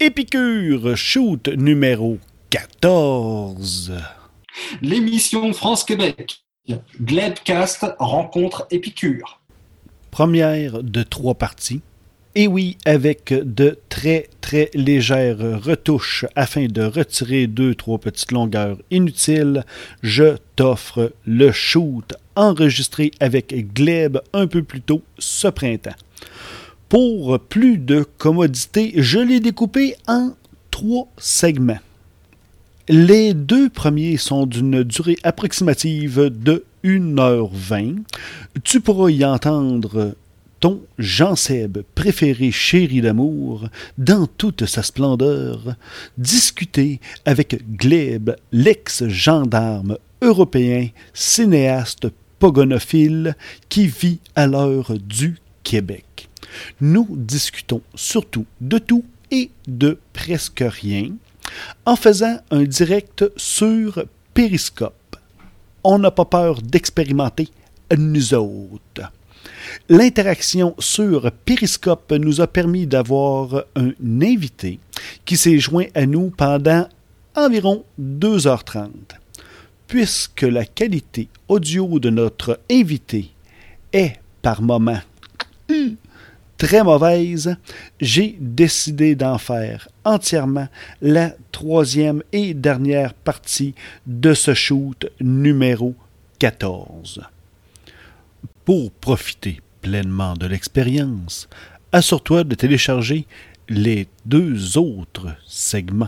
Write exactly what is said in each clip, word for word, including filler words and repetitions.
Épicure, shoot numéro quatorze. L'émission France-Québec. Glebcast rencontre Épicure. Première de trois parties. Et oui, avec de très très légères retouches afin de retirer deux, trois petites longueurs inutiles, je t'offre le shoot enregistré avec Gleb un peu plus tôt ce printemps. Pour plus de commodité, je l'ai découpé en trois segments. Les deux premiers sont d'une durée approximative de une heure vingt. Tu pourras y entendre ton Jean-Seb préféré chéri d'amour dans toute sa splendeur, discuter avec Gleb, l'ex-gendarme européen, cinéaste pogonophile qui vit à l'heure du Québec. Nous discutons surtout de tout et de presque rien en faisant un direct sur Periscope. On n'a pas peur d'expérimenter, nous autres. L'interaction sur Periscope nous a permis d'avoir un invité qui s'est joint à nous pendant environ deux heures trente. Puisque la qualité audio de notre invité est par moments très mauvaise, j'ai décidé d'en faire entièrement la troisième et dernière partie de ce shoot numéro quatorze. Pour profiter pleinement de l'expérience, assure-toi de télécharger les deux autres segments.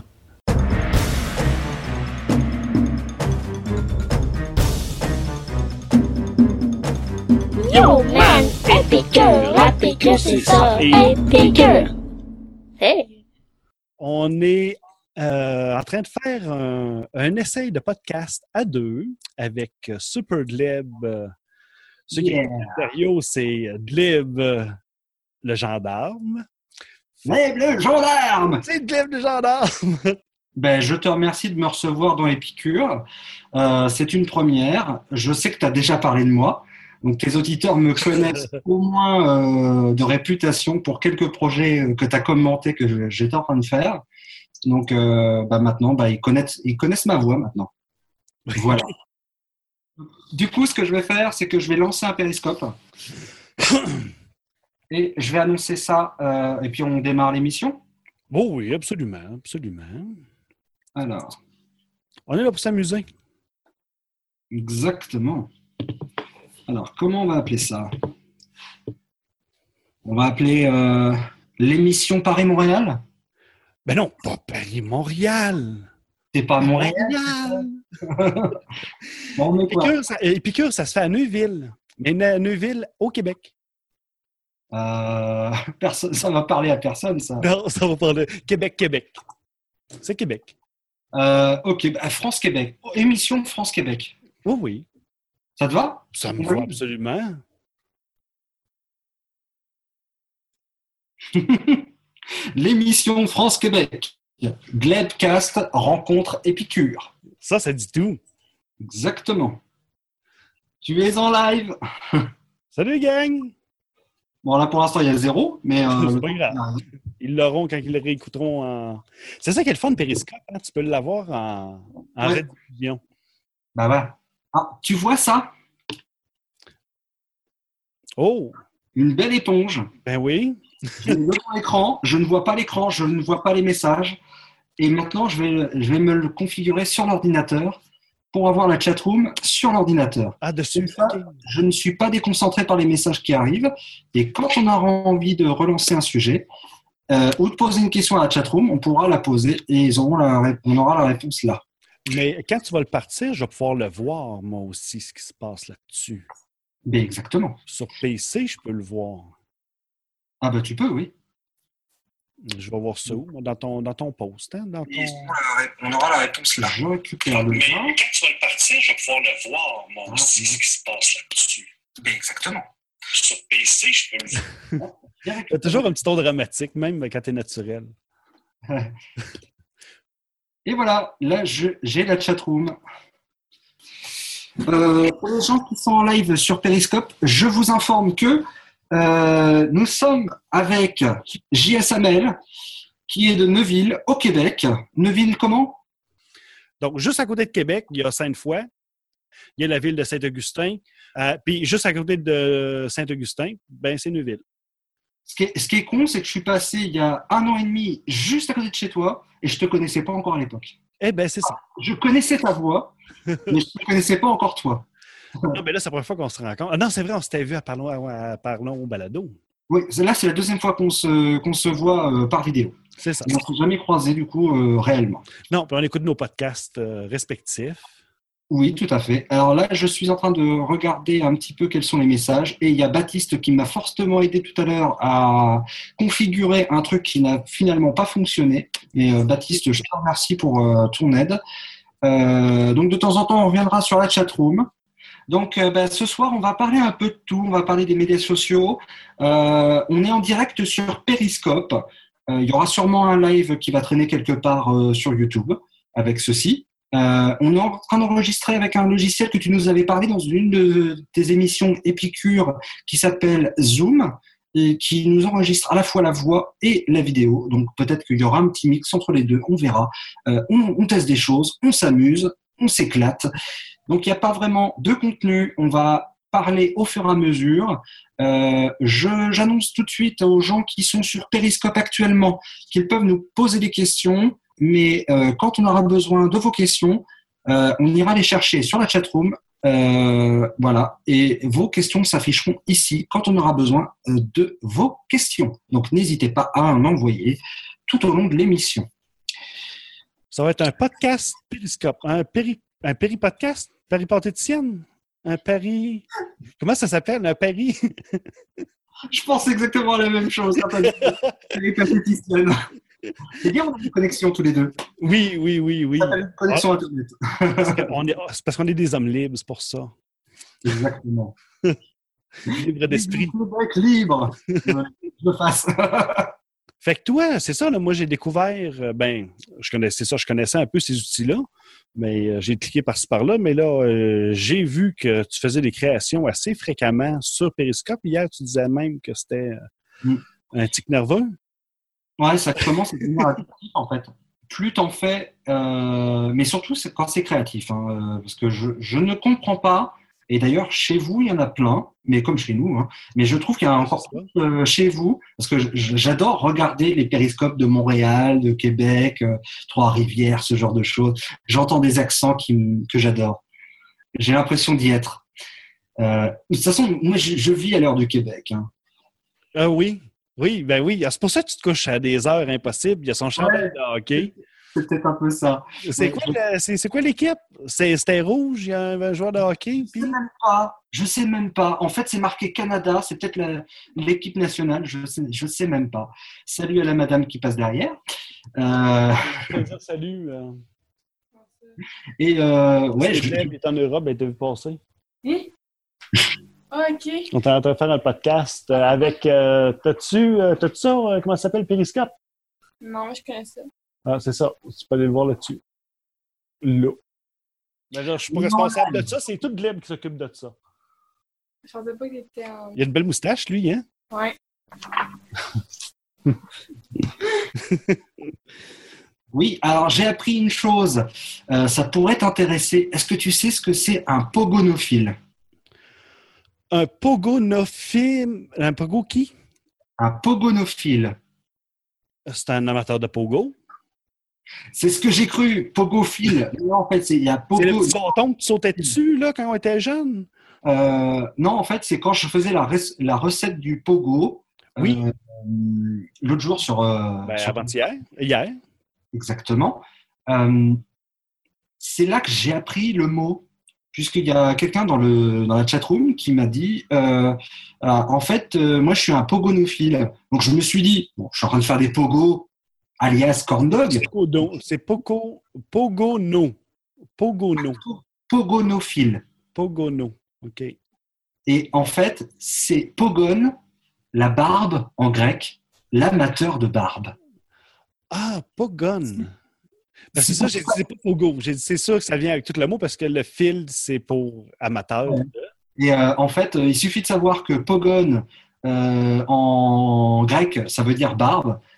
Yo man, Épicure, Épicure c'est ça, Épicure. Hey. On est euh, en train de faire un, un essai de podcast à deux avec Super Gleb. Ce qui est sérieux, c'est Gleb le gendarme. Gleb le gendarme! C'est Gleb le gendarme! Ben, je te remercie de me recevoir dans Épicure. Euh, c'est une première. Je sais que tu as déjà parlé de moi. Donc, tes auditeurs me connaissent au moins euh, de réputation pour quelques projets que tu as commentés que j'étais en train de faire. Donc, euh, bah, maintenant, bah, ils connaissent, ils connaissent ma voix maintenant. Voilà. Du coup, ce que je vais faire, c'est que je vais lancer un périscope. Et je vais annoncer ça. Euh, et puis, on démarre l'émission. Oh oui, absolument, absolument. Alors. On est là pour s'amuser. Exactement. Alors, comment on va appeler ça? On va appeler euh, l'émission Paris-Montréal? Ben non, pas Paris-Montréal. C'est pas Montréal. Bon, on met quoi? Épicure, ça, Épicure, ça se fait à Neuville. Mais Neuville, au Québec. Euh, personne, ça va parler à personne, ça. Non, ça va parler Québec-Québec. C'est Québec. Euh, ok, bah, France-Québec. Émission France-Québec. Oh oui. Ça te va? Ça me va absolument. L'émission France-Québec. Glebcast rencontre Épicure. Ça, ça dit tout. Exactement. Tu es en live. Salut, gang! Bon, là, pour l'instant, il y a zéro, mais... Euh, c'est pas grave. Ils l'auront quand ils le réécouteront en... C'est ça qui est le fun de Periscope. Hein? Tu peux l'avoir en, en ouais. rediffusion. Bah ouais. Ah, tu vois ça? Oh! Une belle éponge. Ben oui. J'ai devant l'écran, je ne vois pas l'écran, je ne vois pas les messages. Et maintenant, je vais, je vais me le configurer sur l'ordinateur pour avoir la chatroom sur l'ordinateur. Ah, dessus. Ça, okay. Je ne suis pas déconcentré par les messages qui arrivent. Et quand on aura envie de relancer un sujet euh, ou de poser une question à la chatroom, on pourra la poser et ils auront la, on aura la réponse là. Mais quand tu vas le partir, je vais pouvoir le voir, moi aussi, ce qui se passe là-dessus. Ben exactement. Sur P C, je peux le voir. Ah ben tu peux, oui. Je vais voir ça où? Dans ton, dans ton post, hein? Dans ton... On aura la réponse là. Je récupère le lien. Mais quand tu vas le partir, je vais pouvoir le voir, moi aussi, ah, ce qui se passe là-dessus. Ben exactement. Sur P C, je peux le voir. Il y a toujours un petit ton dramatique, même quand tu es naturel. Et voilà, là, je, j'ai la chatroom. Euh, pour les gens qui sont en live sur Periscope, je vous informe que euh, nous sommes avec J S Amel, qui est de Neuville, au Québec. Neuville, comment? Donc, juste à côté de Québec, il y a Sainte-Foy, il y a la ville de Saint-Augustin, euh, puis juste à côté de Saint-Augustin, ben c'est Neuville. Ce qui est, ce qui est con, c'est que je suis passé il y a un an et demi juste à côté de chez toi et je te connaissais pas encore à l'époque. Eh bien, c'est ça. Je connaissais ta voix, mais je ne connaissais pas encore toi. Non, mais là, c'est la première fois qu'on se rencontre. Ah non, c'est vrai, on s'était vu à Parlons, à Parlons au balado. Oui, là, c'est la deuxième fois qu'on se, qu'on se voit euh, par vidéo. C'est ça. On ne s'est jamais croisés, du coup, euh, réellement. Non, puis on écoute nos podcasts euh, respectifs. Oui, tout à fait. Alors là, je suis en train de regarder un petit peu quels sont les messages. Et il y a Baptiste qui m'a fortement aidé tout à l'heure à configurer un truc qui n'a finalement pas fonctionné. Et euh, Baptiste, je te remercie pour euh, ton aide. Euh, donc, de temps en temps, on reviendra sur la chatroom. Donc, euh, ben, ce soir, on va parler un peu de tout. On va parler des médias sociaux. Euh, on est en direct sur Periscope. Euh, il y aura sûrement un live qui va traîner quelque part euh, sur YouTube avec ceci. Euh, on est en train d'enregistrer avec un logiciel que tu nous avais parlé dans une de tes émissions Épicure qui s'appelle Zoom et qui nous enregistre à la fois la voix et la vidéo. Donc, peut-être qu'il y aura un petit mix entre les deux. On verra. Euh, on, on teste des choses, on s'amuse, on s'éclate. Donc, il n'y a pas vraiment de contenu. On va parler au fur et à mesure. Euh, je, j'annonce tout de suite aux gens qui sont sur Periscope actuellement qu'ils peuvent nous poser des questions. Mais euh, quand on aura besoin de vos questions, euh, on ira les chercher sur la chatroom. Euh, voilà. Et vos questions s'afficheront ici quand on aura besoin euh, de vos questions. Donc, n'hésitez pas à en envoyer tout au long de l'émission. Ça va être un podcast Periscope, un péri, un péri-podcast, péripatéticienne, un pari... Comment ça s'appelle, un pari? Je pense exactement à la même chose. Péripatéticienne. C'est bien, on a une connexion tous les deux. Oui, oui, oui, oui. Une connexion ah, Internet. Parce qu'on est, c'est parce qu'on est des hommes libres, c'est pour ça. Exactement. Libre d'esprit. Québec libre. Je le fasse. Fait que toi, c'est ça, là, moi j'ai découvert, ben, je connaissais ça, je connaissais un peu ces outils-là, mais euh, j'ai cliqué par-ci par-là, mais là, euh, j'ai vu que tu faisais des créations assez fréquemment sur Periscope. Hier, tu disais même que c'était euh, mm. un tic nerveux. Ouais, ça commence à devenir addictif en fait. Plus t'en fais, euh, mais surtout c'est quand c'est créatif, hein, parce que je, je ne comprends pas. Et d'ailleurs, chez vous, il y en a plein, mais comme chez nous. Hein, mais je trouve qu'il y a encore plus euh, chez vous, parce que je, j'adore regarder les périscopes de Montréal, de Québec, euh, Trois-Rivières, ce genre de choses. J'entends des accents qui, que j'adore. J'ai l'impression d'y être. Euh, de toute façon, moi, je, je vis à l'heure du Québec. Hein. Euh, oui, oui, ben oui. C'est pour ça que tu te couches à des heures impossibles. Il y a son chandail ouais. de hockey. C'est peut-être un peu ça. C'est, quoi, je... c'est, c'est quoi l'équipe? C'est, c'était rouge, il y a un joueur de hockey? Je ne sais même pas. Je sais même pas. En fait, c'est marqué Canada. C'est peut-être la, l'équipe nationale. Je sais, je sais même pas. Salut à la madame qui passe derrière. Euh... Je veux dire salut. Euh... Et euh, ouais, je... est en Europe, elle t'a vu passer. Oui. Ah, OK. On est en train de faire un podcast avec... Euh, t'as-tu, euh, t'as-tu ça? Euh, comment ça s'appelle? Periscope? Non, je connais ça. Ah, c'est ça. Tu peux aller le voir là-dessus. Là. Mais là, je suis pas non, responsable de ça. C'est tout Gleb qui s'occupe de ça. Je pensais pas qu'il était en... Il a une belle moustache, lui, hein? Ouais. Oui, alors j'ai appris une chose. Euh, ça pourrait t'intéresser. Est-ce que tu sais ce que c'est un pogonophile? Un pogonophile? Un pogo qui? Un pogonophile. C'est un amateur de pogo? C'est ce que j'ai cru, pogophile. Non, en fait, c'est, il y a pogo... C'est le petit bâton que tu sautais dessus là, quand on était jeune? Euh, non, en fait, c'est quand je faisais la, rec- la recette du pogo. Oui. Euh, l'autre jour sur... Euh, ben, sur... avant-hier. Hier. Exactement. Euh, c'est là que j'ai appris le mot. Puisqu'il y a quelqu'un dans, le, dans la chatroom qui m'a dit euh, euh, en fait, euh, moi, je suis un pogonophile. Donc, je me suis dit, bon, je suis en train de faire des pogos, alias corn dog. C'est, pogo, c'est pogo, pogono. Pogono. Pogonophile. Pogono, OK. Et en fait, c'est pogon, la barbe en grec, l'amateur de barbe. Ah, pogon. Ben, c'est, c'est ça, j'ai dit c'est pas pogo. J'ai dit c'est sûr que ça vient avec tout le mot parce que le fil, c'est pour amateur. Ouais. Et euh, en fait, il suffit de savoir que pogon, euh, en grec, ça veut dire barbe.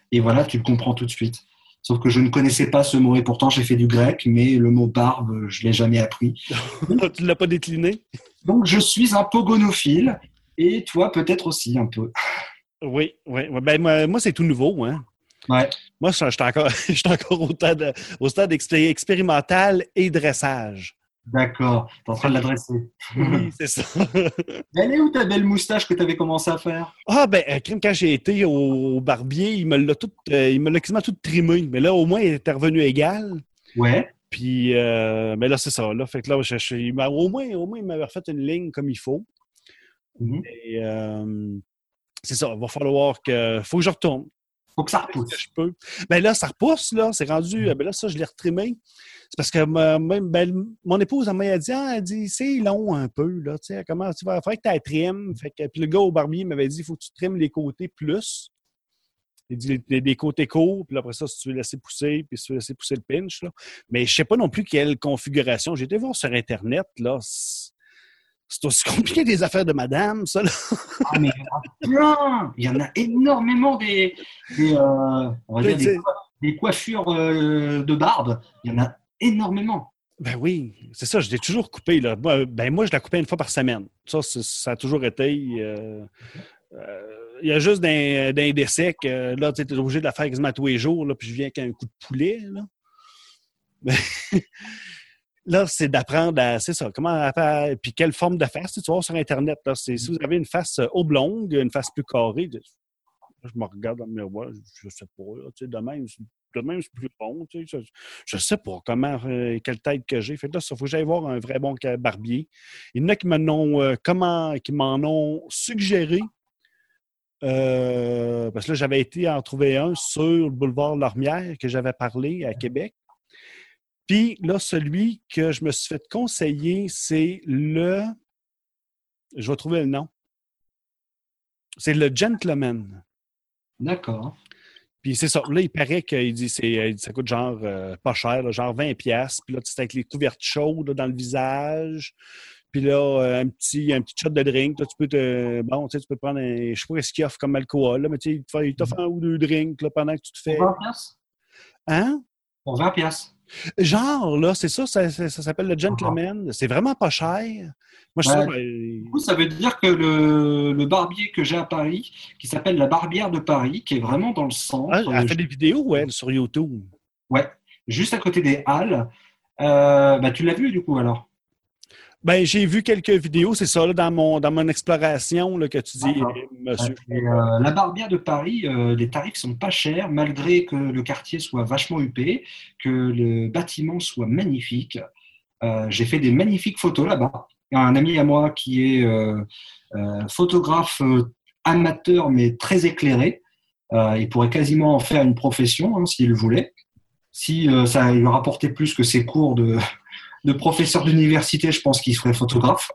et voilà, tu le comprends tout de suite. Sauf que je ne connaissais pas ce mot et pourtant j'ai fait du grec, mais le mot barbe, je l'ai jamais appris. Tu ne l'as pas décliné? Donc je suis un pogonophile et toi peut-être aussi un peu. Oui, oui. Ben, moi, moi, c'est tout nouveau, hein. Ouais. Moi, je suis encore, je suis encore au stade, au stade expé- expérimental et dressage. D'accord, t'es en train de l'adresser. Oui, c'est ça. Elle est où ta belle moustache que tu avais commencé à faire? Ah, ben, euh, crime, quand j'ai été au, au barbier, il me l'a tout, euh, il me l'a quasiment tout trimé. Mais là, au moins, il était revenu égal. Ouais. Puis, euh, mais là, c'est ça. Là, fait que là, je, je- il m'a- au moins, au moins, il m'avait refait une ligne comme il faut. Mhm. Et, euh, c'est ça. Il va falloir que, faut que je retourne. Faut que ça Est-ce que repousse. je peux? Ben là, ça repousse, là. C'est rendu. Ben là, ça, je l'ai retrimé. C'est parce que ma- même, ben, mon épouse, elle m'a dit, ah, elle dit, c'est long un peu, là. Tu sais, comment tu vas faire que tu la trimes? Fait que, puis le gars au barbier m'avait dit, il faut que tu trimes les côtés plus. Il dit, les, les côtés courts, puis après ça, si tu veux laisser pousser, puis si tu veux laisser pousser le pinch, là. Mais je sais pas non plus quelle configuration. J'ai été voir sur Internet, là. C'est c'est aussi compliqué des affaires de madame, ça, là. Ah, mais il y en a plein. Il y en a énormément des, des, euh, on va dire des, des coiffures euh, de barbe. Il y en a énormément. Ben oui, c'est ça, je l'ai toujours coupé, là. Moi, ben moi, je la coupais une fois par semaine. Ça, c'est- ça a toujours été. euh, euh, Il y a juste d'un, d'un décès que là, tu es obligé de la faire quasiment tous les jours, là, puis je viens avec un coup de poulet, là. Mais là, c'est d'apprendre à, c'est ça, comment à faire, puis quelle forme de face, tu vas voir sur Internet, là, c'est, si vous avez une face euh, oblongue, une face plus carrée, de- je me regarde dans le miroir, je, je sais pas, là, tu sais, de même, c'est- de même, c'est plus rond, tu sais, je, je sais pas comment, euh, quelle tête que j'ai. Fait que là, il faut que j'aille voir un vrai bon ca- barbier. Il y en a qui m'en ont, euh, comment, qui m'en ont suggéré, euh, parce que là, j'avais été en trouver un sur le boulevard Lormière que j'avais parlé à Québec. Puis là, celui que je me suis fait conseiller, c'est le. Je vais trouver le nom. C'est le Gentleman. D'accord. Puis c'est ça. Là, il paraît qu'il dit c'est, il dit, ça coûte genre euh, pas cher, là, genre vingt piastres. Puis là, c'est avec les couvertes chaudes là, dans le visage. Puis là, euh, un petit, un petit shot de drink. Là, tu peux te. Bon, tu sais, tu peux prendre un. Je sais pas ce qu'il offre comme alcool, là, mais tu sais, il te fait- il t'offre un ou deux drinks là, pendant que tu te fais. Pour vingt piastres? Hein? Pour vingt piastres. Genre, là, c'est ça, ça, ça, ça s'appelle le Gentleman. C'est vraiment pas cher. Moi, je suis Ouais. sûr, Du ben, coup, ça veut dire que le, le barbier que j'ai à Paris, qui s'appelle la Barbière de Paris, qui est vraiment dans le ah, centre, elle fait des vidéos, ouais, sur YouTube. ouais, juste à côté des Halles. Euh, bah, tu l'as vu du coup alors? Ben, j'ai vu quelques vidéos, c'est ça, là, dans mon, dans mon exploration, là, que tu dis, D'accord. eh, monsieur. Et, euh, la Barbière de Paris, euh, les tarifs sont pas chers, malgré que le quartier soit vachement huppé, que le bâtiment soit magnifique. Euh, j'ai fait des magnifiques photos là-bas. Il y a un ami à moi qui est euh, euh, photographe euh, amateur, mais très éclairé. Euh, il pourrait quasiment en faire une profession hein, s'il le voulait. Si euh, ça lui rapportait plus que ses cours de, de professeur d'université, je pense qu'il serait photographe.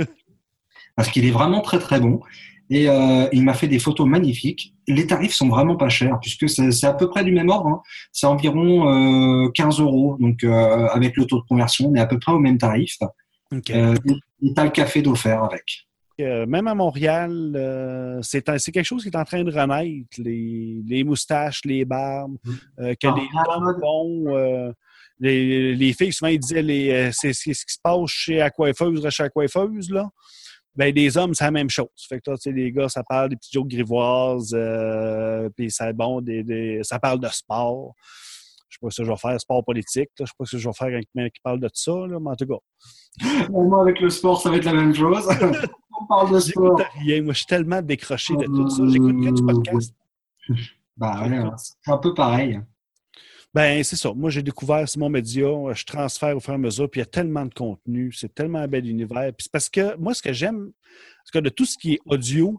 Parce qu'il est vraiment très très bon. Et euh, il m'a fait des photos magnifiques. Les tarifs sont vraiment pas chers, puisque c'est, c'est à peu près du même ordre. Hein. C'est environ euh, quinze euros. Donc, euh, avec le taux de conversion, on est à peu près au même tarif. OK. Euh, et t'as le café d'offert avec. Euh, même à Montréal, euh, c'est, un- c'est quelque chose qui est en train de renaître. Les, les moustaches, les barbes, euh, que Ah, les bien à la hommes mode. font. euh, les, les filles, souvent, ils disaient les, euh, c'est, c'est ce qui se passe chez la coiffeuse, chez la coiffeuse, là. Ben, les hommes, c'est la même chose. Fait que là, tu sais, les gars, ça parle des petites jokes grivoises, euh, puis ça, bon, des, des, ça parle de sport. Je sais pas ce que je vais faire, sport politique. Là. Je sais pas ce que je vais faire avec quelqu'un qui parle de ça, là, mais en tout cas. Bon, moi, avec le sport, ça va être la même chose. On parle de sport. J'écoute rien. Moi, je suis tellement décroché de tout ça. J'écoute que du podcast. Bah, ouais, c'est un peu pareil. Ben, c'est ça. Moi, j'ai découvert, c'est mon média. Je transfère au fur et à mesure. Puis il y a tellement de contenu. C'est tellement un bel univers. Puis c'est parce que moi, ce que j'aime, c'est que de tout ce qui est audio,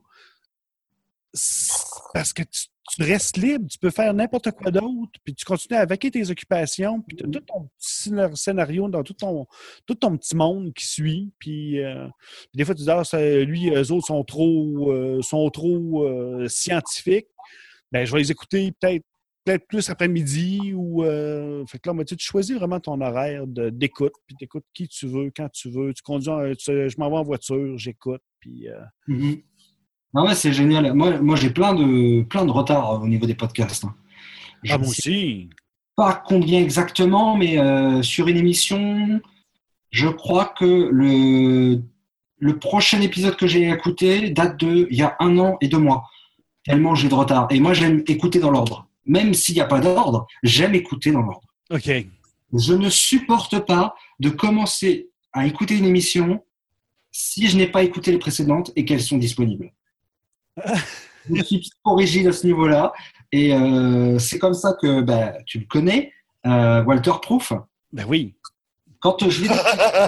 c'est parce que tu, tu restes libre. Tu peux faire n'importe quoi d'autre. Puis tu continues à vaquer tes occupations. Puis tu as tout ton petit scénario dans tout ton, tout ton petit monde qui suit. Puis, euh, puis des fois, tu dis, ah, ça, lui, eux autres sont trop, euh, sont trop euh, scientifiques. Ben, je vais les écouter peut-être. Peut-être plus après-midi ou. Euh, fait que là, ben, tu choisis vraiment ton horaire de, d'écoute, puis tu écoutes qui tu veux, quand tu veux. Tu conduis, en, tu, je m'en vais en voiture, j'écoute, puis. Euh... Mm-hmm. Non, ouais, c'est génial. Moi, moi j'ai plein de, plein de retard au niveau des podcasts. Hein. Je Ah, moi ne sais aussi. pas combien exactement, mais euh, sur une émission, je crois que le, le prochain épisode que j'ai écouté date de il y a un an et deux mois. Tellement j'ai de retard. Et moi, j'aime écouter dans l'ordre. Même s'il n'y a pas d'ordre, j'aime écouter dans l'ordre. OK. Je ne supporte pas de commencer à écouter une émission si je n'ai pas écouté les précédentes et qu'elles sont disponibles. Je suis trop rigide à ce niveau-là. Et euh, c'est comme ça que bah, tu le connais, euh, Walter Proof. Ben oui. Quand je l'ai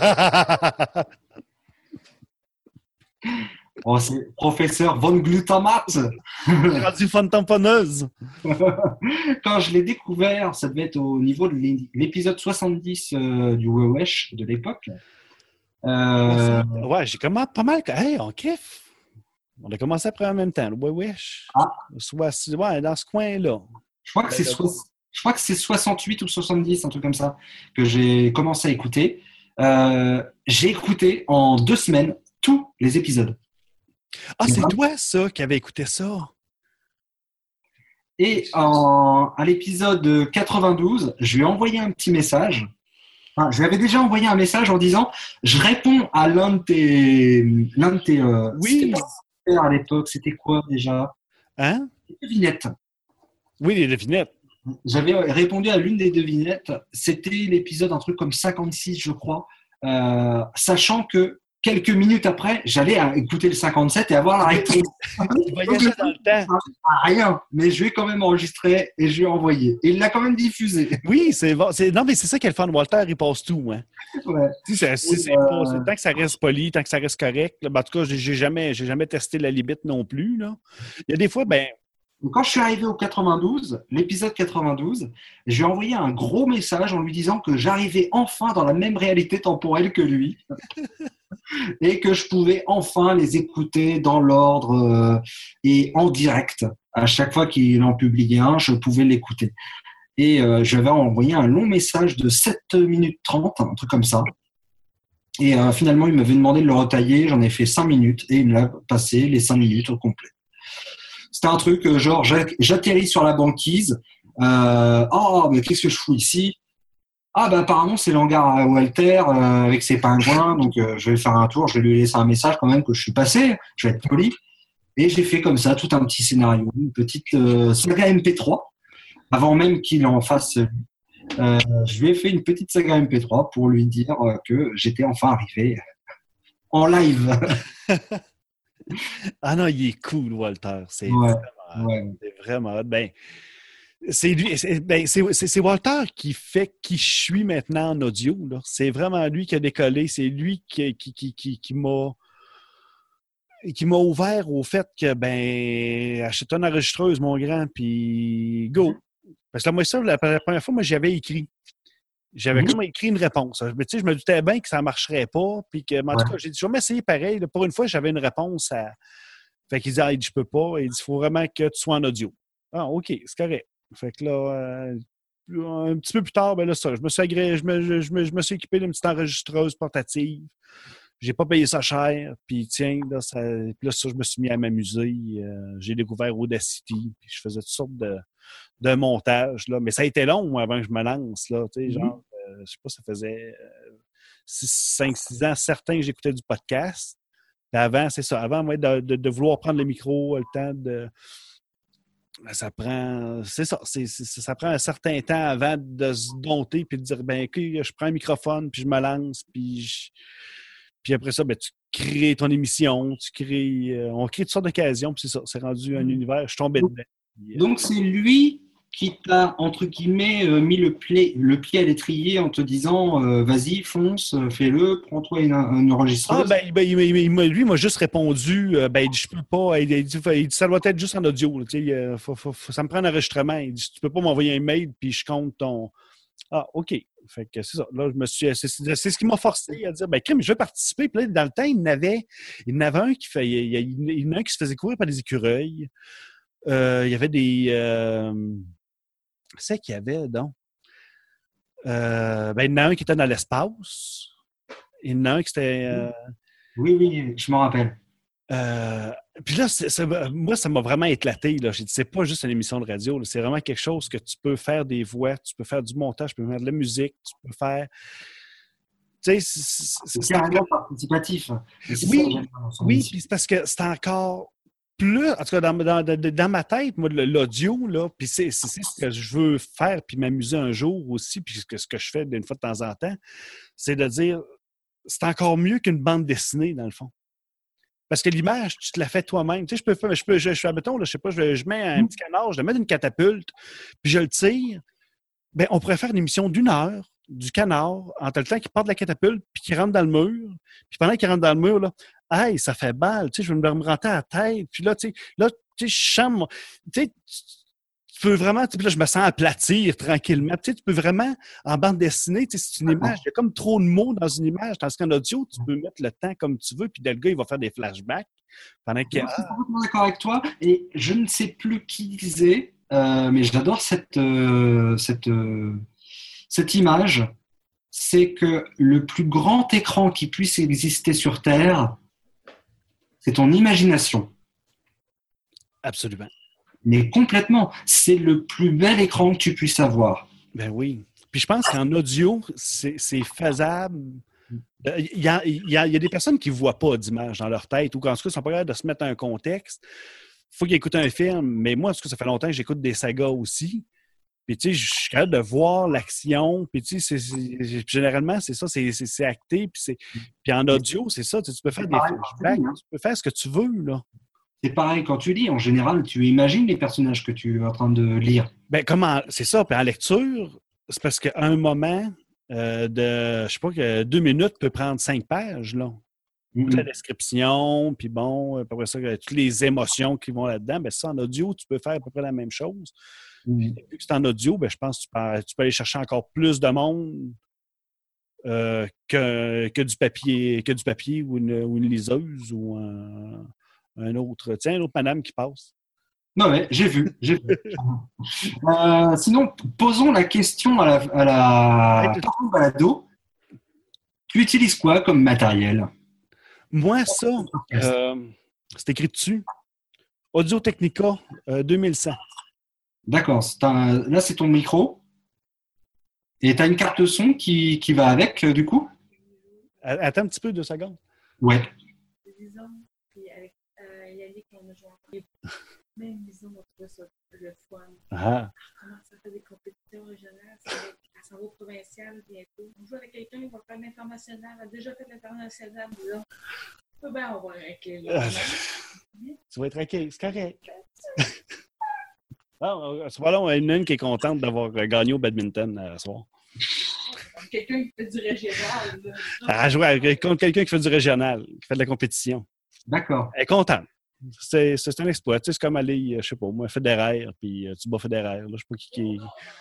oh, c'est professeur von Glutamate. Radio fun tamponneuse. Quand je l'ai découvert, ça devait être au niveau de l'épisode soixante-dix euh, du Wewesh de l'époque. Euh, Ouais, j'ai commencé pas mal. Hey, on kiffe. On a commencé après en même temps. Le Wesh. Ah. Soit, ouais, dans ce coin-là. Je crois que c'est so- je crois que c'est soixante-huit ou soixante-dix, un truc comme ça, que j'ai commencé à écouter. Euh, j'ai écouté en deux semaines tous les épisodes. Ah, c'est Ouais. toi, ça, qui avait écouté ça. Et en, à l'épisode quatre-vingt-douze, je lui ai envoyé un petit message. Enfin, je lui avais déjà envoyé un message en disant je réponds à l'un de tes. L'un de tes euh, Oui. c'était pas super à l'époque, c'était quoi déjà? Hein? Des devinettes. Oui, les devinettes. J'avais répondu à l'une des devinettes. C'était l'épisode, un truc comme cinquante-six, je crois. Euh, sachant que quelques minutes après, j'allais écouter le cinquante-sept et avoir la réponse. Tu voyageais dans le temps. Rien, mais je vais quand même enregistrer et je vais envoyer. Et il l'a quand même diffusé. Oui, c'est bon. C'est... Non, mais c'est ça qu'elle fait. Walter, il passe tout. Hein. Ouais. Tu sais, c'est, c'est, c'est Euh... pas, c'est, tant que ça reste poli, tant que ça reste correct. Là, ben, en tout cas, j'ai, j'ai, jamais, j'ai jamais testé la limite non plus. Là. Il y a des fois, ben. Quand je suis arrivé au quatre-vingt-douze, l'épisode quatre-vingt-douze, je lui ai envoyé un gros message en lui disant que j'arrivais enfin dans la même réalité temporelle que lui et que je pouvais enfin les écouter dans l'ordre euh, et en direct. À chaque fois qu'il en publiait un, je pouvais l'écouter. Et euh, je lui avais envoyé un long message de sept minutes trente, un truc comme ça. Et euh, finalement, il m'avait demandé de le retailler. J'en ai fait cinq minutes et il me l'a passé les cinq minutes au complet. C'était un truc euh, genre j'atterris sur la banquise. Euh, oh, mais qu'est-ce que je fous ici? Ah, bah apparemment, c'est l'hangar à Walter euh, avec ses pingouins. Donc, euh, je vais faire un tour. Je vais lui laisser un message quand même que je suis passé. Je vais être poli. Et j'ai fait comme ça tout un petit scénario, une petite euh, saga M P trois. Avant même qu'il en fasse, euh, je lui ai fait une petite saga M P trois pour lui dire euh, que j'étais enfin arrivé en live. Ah non, il est cool, Walter. C'est Ouais, vraiment, ouais. c'est vraiment. Ben, c'est, lui, c'est, ben, c'est, c'est, c'est Walter qui fait qui je suis maintenant en audio. Là. C'est vraiment lui qui a décollé. C'est lui qui, qui, qui, qui, qui m'a. qui m'a ouvert au fait que, ben, achète une enregistreuse, mon grand, puis go. Parce que là, moi, ça, la, la première fois, moi, j'avais écrit. J'avais Mhm. comme écrit une réponse. Mais tu sais, je me doutais bien que ça ne marcherait pas. Puis que, mais en tout Ouais. cas, j'ai dit, je vais m'essayer pareil. Là. Pour une fois, j'avais une réponse à. Fait qu'il dit, ah, il dit, je peux pas. Il dit, il faut vraiment que tu sois en audio. Ah, OK, c'est correct. Fait que là, euh, un petit peu plus tard, ben là, ça, je me suis agré... je, me, je, je, me, je me suis équipé d'une petite enregistreuse portative. J'ai pas payé ça cher. Puis tiens, là, ça, puis là, ça, je me suis mis à m'amuser. Euh, j'ai découvert Audacity. Puis je faisais toutes sortes de, de montages. Là. Mais ça a été long moi, avant que je me lance. Là, tu sais, genre, euh, je sais pas, ça faisait cinq six ans certains que j'écoutais du podcast. Puis avant, c'est ça. Avant, moi, de, de, de vouloir prendre le micro, le temps de. Ça prend. C'est ça. C'est, c'est, ça prend un certain temps avant de se dompter puis de dire ben OK, je prends un microphone, puis je me lance, puis je. Puis après ça, ben, tu crées ton émission, tu crées. Euh, on crée toutes sortes d'occasions, puis c'est ça. C'est rendu un univers. Je suis tombé dedans. Puis, euh, Donc, c'est lui qui t'a, entre guillemets, euh, mis le, pla- le pied à l'étrier en te disant euh, vas-y, fonce, euh, fais-le, prends-toi une, une enregistreuse. Ah, ben, ben il, il, il, lui, il m'a juste répondu euh, ben, il dit, je peux pas. Il, il, dit, il dit, ça doit être juste en audio. Là, tu sais, euh, faut, faut, faut, ça me prend un enregistrement. Il dit, tu peux pas m'envoyer un mail, puis je compte ton. Ah, OK. Fait que c'est ça. Là, je me suis. C'est, c'est ce qui m'a forcé à dire ben, crime, je vais participer. Puis là, dans le temps, il y en avait, il y en avait un qui fait. Il y, il y en a un qui se faisait courir par des écureuils. Euh, il y avait des. Euh, c'est qu'il y avait, donc. Euh, ben, il y en a un qui était dans l'espace. Il y en a un qui était. Euh, Oui, oui, je m'en rappelle. Euh, puis là, c'est, c'est- moi, ça m'a vraiment éclaté. Là. J'ai dit, c'est pas juste une émission de radio, là, c'est vraiment quelque chose que tu peux faire des voix, tu peux faire du montage, tu peux faire de la musique, tu peux faire. Tu sais, c'est, c'est- C'est c'est carrément encore- participatif. Et c'est ça que Oui, j'aime dans son oui, émission. puis c'est parce que c'est encore plus. En tout cas, dans, dans- dans- dans ma tête, moi, le- l'audio, là, puis c'est, c'est, c'est ce que je veux faire, puis m'amuser un jour aussi, puis ce que, ce que je fais d'une fois de temps en temps, c'est de dire, c'est encore mieux qu'une bande dessinée, dans le fond. Parce que l'image, tu te la fais toi-même. Tu sais, je peux faire, je peux, je, je suis, admettons, là, je sais pas, je, je mets un Mm. petit canard, je le mets dans une catapulte, puis je le tire. Ben, on pourrait faire une émission d'une heure du canard, en tel temps qu'il part de la catapulte, puis qu'il rentre dans le mur. Puis pendant qu'il rentre dans le mur, là, hey, ça fait balle, tu sais, je vais me rentrer à la tête. Puis là, tu sais, là, tu sais, je chante, mon- tu sais, tu peux vraiment, tu sais, puis là, je me sens aplatir tranquillement. Tu sais, tu peux vraiment, en bande dessinée, tu sais, c'est une image, il y a comme trop de mots dans une image, tandis qu'en audio, tu peux mettre le temps comme tu veux, puis le gars, il va faire des flashbacks pendant qu'il y Je a... suis complètement d'accord avec toi. Et je ne sais plus qui disait, euh, mais j'adore cette, euh, cette, euh, cette image. C'est que le plus grand écran qui puisse exister sur Terre, c'est ton imagination. Absolument. Mais complètement, c'est le plus bel écran que tu puisses avoir. Ben oui. Puis je pense qu'en audio, c'est, c'est faisable. Euh, Il y, a, il, y a, il y a des personnes qui ne voient pas d'image dans leur tête ou qu'en tout cas, ils sont pas capables de se mettre dans un contexte. Il faut qu'ils écoutent un film. Mais moi, parce que ça fait longtemps que j'écoute des sagas aussi. Puis, tu sais, je suis capable de voir l'action. Puis, tu sais, c'est, c'est, généralement, c'est ça, c'est, c'est, c'est acté. Puis, c'est, puis en audio, c'est ça. Tu sais, tu peux faire C'est des pareil quand tu flashbacks. lis, hein. Tu peux faire ce que tu veux, là. C'est pareil quand tu lis. En général, tu imagines les personnages que tu es en train de lire. Ben, comment, c'est ça. Puis en lecture, c'est parce qu'à un moment euh, de, je sais pas, que deux minutes peut prendre cinq pages, là. Toute la Mhm. description, puis bon, après ça, toutes les émotions qui vont là-dedans. Ben, ça, en audio, tu peux faire à peu près la même chose. Mhm. Vu que c'est en audio, ben, je pense que tu peux, tu peux aller chercher encore plus de monde euh, que, que du papier, que du papier ou une, ou une liseuse ou un, un autre, tiens, un autre madame qui passe. Non, ouais, j'ai vu. J'ai vu. Euh, sinon, posons la question à la, à la Hey, Parlons Balado. Tu utilises quoi comme matériel? moi, ça, euh, c'est écrit dessus. Audio Technica euh, deux mille cent. D'accord. c'est un- Là, c'est ton micro. Et tu as une carte son qui, qui va avec, euh, du coup? Attends un petit peu, deux secondes. Ouais. Disons, puis avec euh, Yannick, on a joué ensemble. Même disons, on trouvait ça le fun. Ah. Comment ça fait des compétitions régionales? Ça va, ça s'en va au provincial bientôt. On joue avec quelqu'un, il va faire l'international. Il a déjà fait l'international. Là. Peut bien avoir un clé. Euh, tu vas être OK, c'est correct. Ah, ce soir-là, on a une, une qui est contente d'avoir gagné au badminton euh, ce soir. Quelqu'un qui fait du régional. Là. Elle a joué avec- contre quelqu'un qui fait du régional, qui fait de la compétition. D'accord. Elle est contente. C'est, c'est un exploit. Tu sais, c'est comme aller, euh, je sais pas, moi, Federer, puis euh, tu bats Federer. Là, je sais pas qui qui est.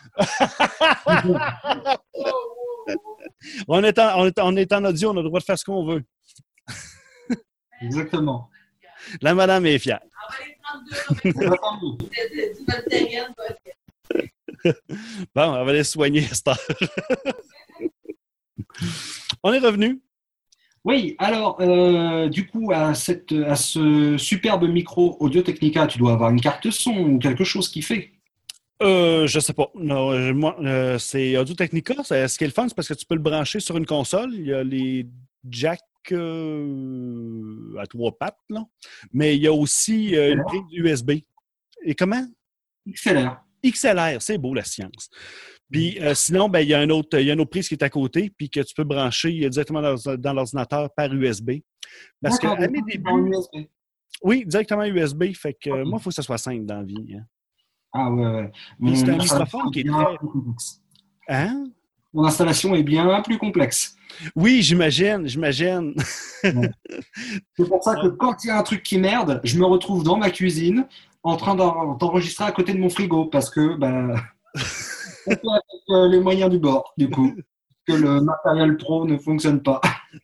Oh, oh, oh. on, est en, on, est, on est en audio, on a le droit de faire ce qu'on veut. Exactement. La madame est fière. On va les trente-deux. Ça va mieux. Du Voltaren, va être. Bon, on va aller se soigner à cette heure. On est revenu. Oui, alors, euh, du coup, à, cette, à ce superbe micro Audio Technica, tu dois avoir une carte son ou quelque chose qui fait. Euh, je sais pas. Non, euh, moi, euh, c'est Audio Technica. C'est- ce qui est le fun, c'est parce que tu peux le brancher sur une console. Il y a les jacks euh, à trois pattes, là. Mais il y a aussi euh, une prise U S B. Et comment? X L R. X L R, c'est beau la science. Puis euh, sinon, ben, il y a un autre, il y a une autre prise qui est à côté, puis que tu peux brancher directement dans, dans l'ordinateur par U S B. Parce que D'accord, à mes donc, dans débuts, U S B. oui, directement U S B. Fait que euh, Ok. moi, il faut que ça soit simple dans la vie. Hein. Ah ouais, ouais. Puis c'est un Mon microphone qui est installation très. bien plus complexe. Hein? Mon installation est bien plus complexe. Oui, j'imagine, j'imagine. C'est pour ça que quand il y a un truc qui merde, je me retrouve dans ma cuisine en train d'en- d'enregistrer à côté de mon frigo parce que ben, on fait avec euh, les moyens du bord, du coup, que le matériel pro ne fonctionne pas.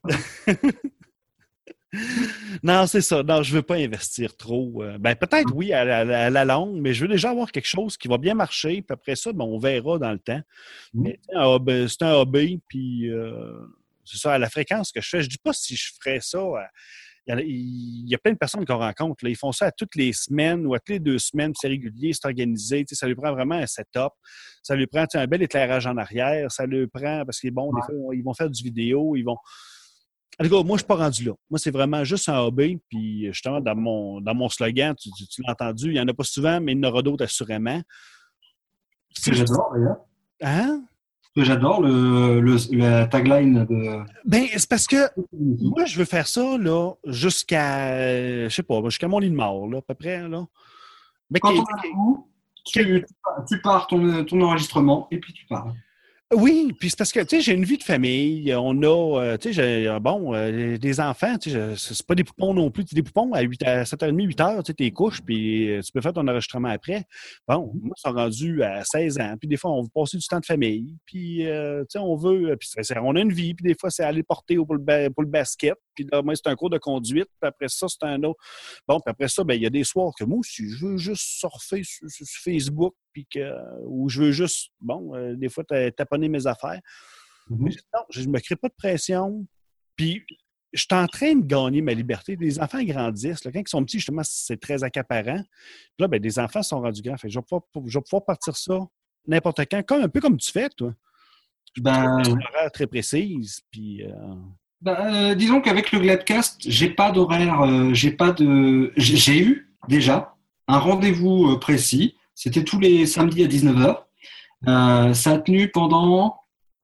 Non, c'est ça. Non, je veux pas investir trop. Euh, Ben, peut-être oui à la, à la longue, mais je veux déjà avoir quelque chose qui va bien marcher. Puis après ça, ben, on verra dans le temps. Mm. Mais tu sais, un hobby- c'est un hobby, puis euh, c'est ça, à la fréquence que je fais. Je dis pas si je ferais ça à, il y, a, il y a plein de personnes qu'on rencontre. Là. Ils font ça à toutes les semaines ou à toutes les deux semaines. C'est régulier, c'est organisé. Ça lui prend vraiment un setup. Ça lui prend un bel éclairage en arrière. Ça lui prend, parce qu'ils bon, ouais. des fois, ils vont faire du vidéo. Ils vont... En tout cas, moi, je ne suis pas rendu là. Moi, c'est vraiment juste un hobby. Puis, justement, dans mon, dans mon slogan, tu, tu, tu l'as entendu, il n'y en a pas souvent, mais il y en aura d'autres assurément. Ce que j'adore, d'ailleurs. Hein? Ce que j'adore, le, le, la tagline de... Ben, c'est parce que moi, je veux faire ça, là, jusqu'à, euh, je sais pas, jusqu'à mon lit de mort, là, à peu près, là. Mais Quand on a où, tu, tu pars ton, ton enregistrement et puis tu pars. Oui, puis c'est parce que, tu sais, j'ai une vie de famille. On a, euh, tu sais, j'ai, bon, euh, des enfants, tu sais, c'est pas des poupons non plus. Des poupons à, huit, à sept heures trente, huit heures, tu sais, t'es couches, puis tu peux faire ton enregistrement après. Bon, moi, ils sont rendus à seize ans, puis des fois, on veut passer du temps de famille, puis, euh, tu sais, on veut, puis c'est, on a une vie, puis des fois, c'est aller porter pour le, pour le basket, puis là, moi, c'est un cours de conduite, puis après ça, c'est un autre. Bon, puis après ça, ben il y a des soirs que moi aussi, je veux juste surfer sur, sur Facebook, puis que, ou je veux juste, bon, euh, des fois, taponner mes affaires. Mm-hmm. Non, je ne me crée pas de pression. Puis, je suis en train de gagner ma liberté. Les enfants grandissent. Là. Quand ils sont petits, justement, c'est très accaparant. Puis là, ben, des enfants sont rendus grands. Fait que je, vais pouvoir, je vais pouvoir partir ça n'importe quand, comme, un peu comme tu fais, toi. Ben, une horaire très précise. Puis, euh... ben, euh, disons qu'avec le Gladcast, j'ai pas d'horaire. Euh, j'ai pas de. J'ai, j'ai eu déjà un rendez-vous précis. C'était tous les samedis à dix-neuf heures. Euh, ça a tenu pendant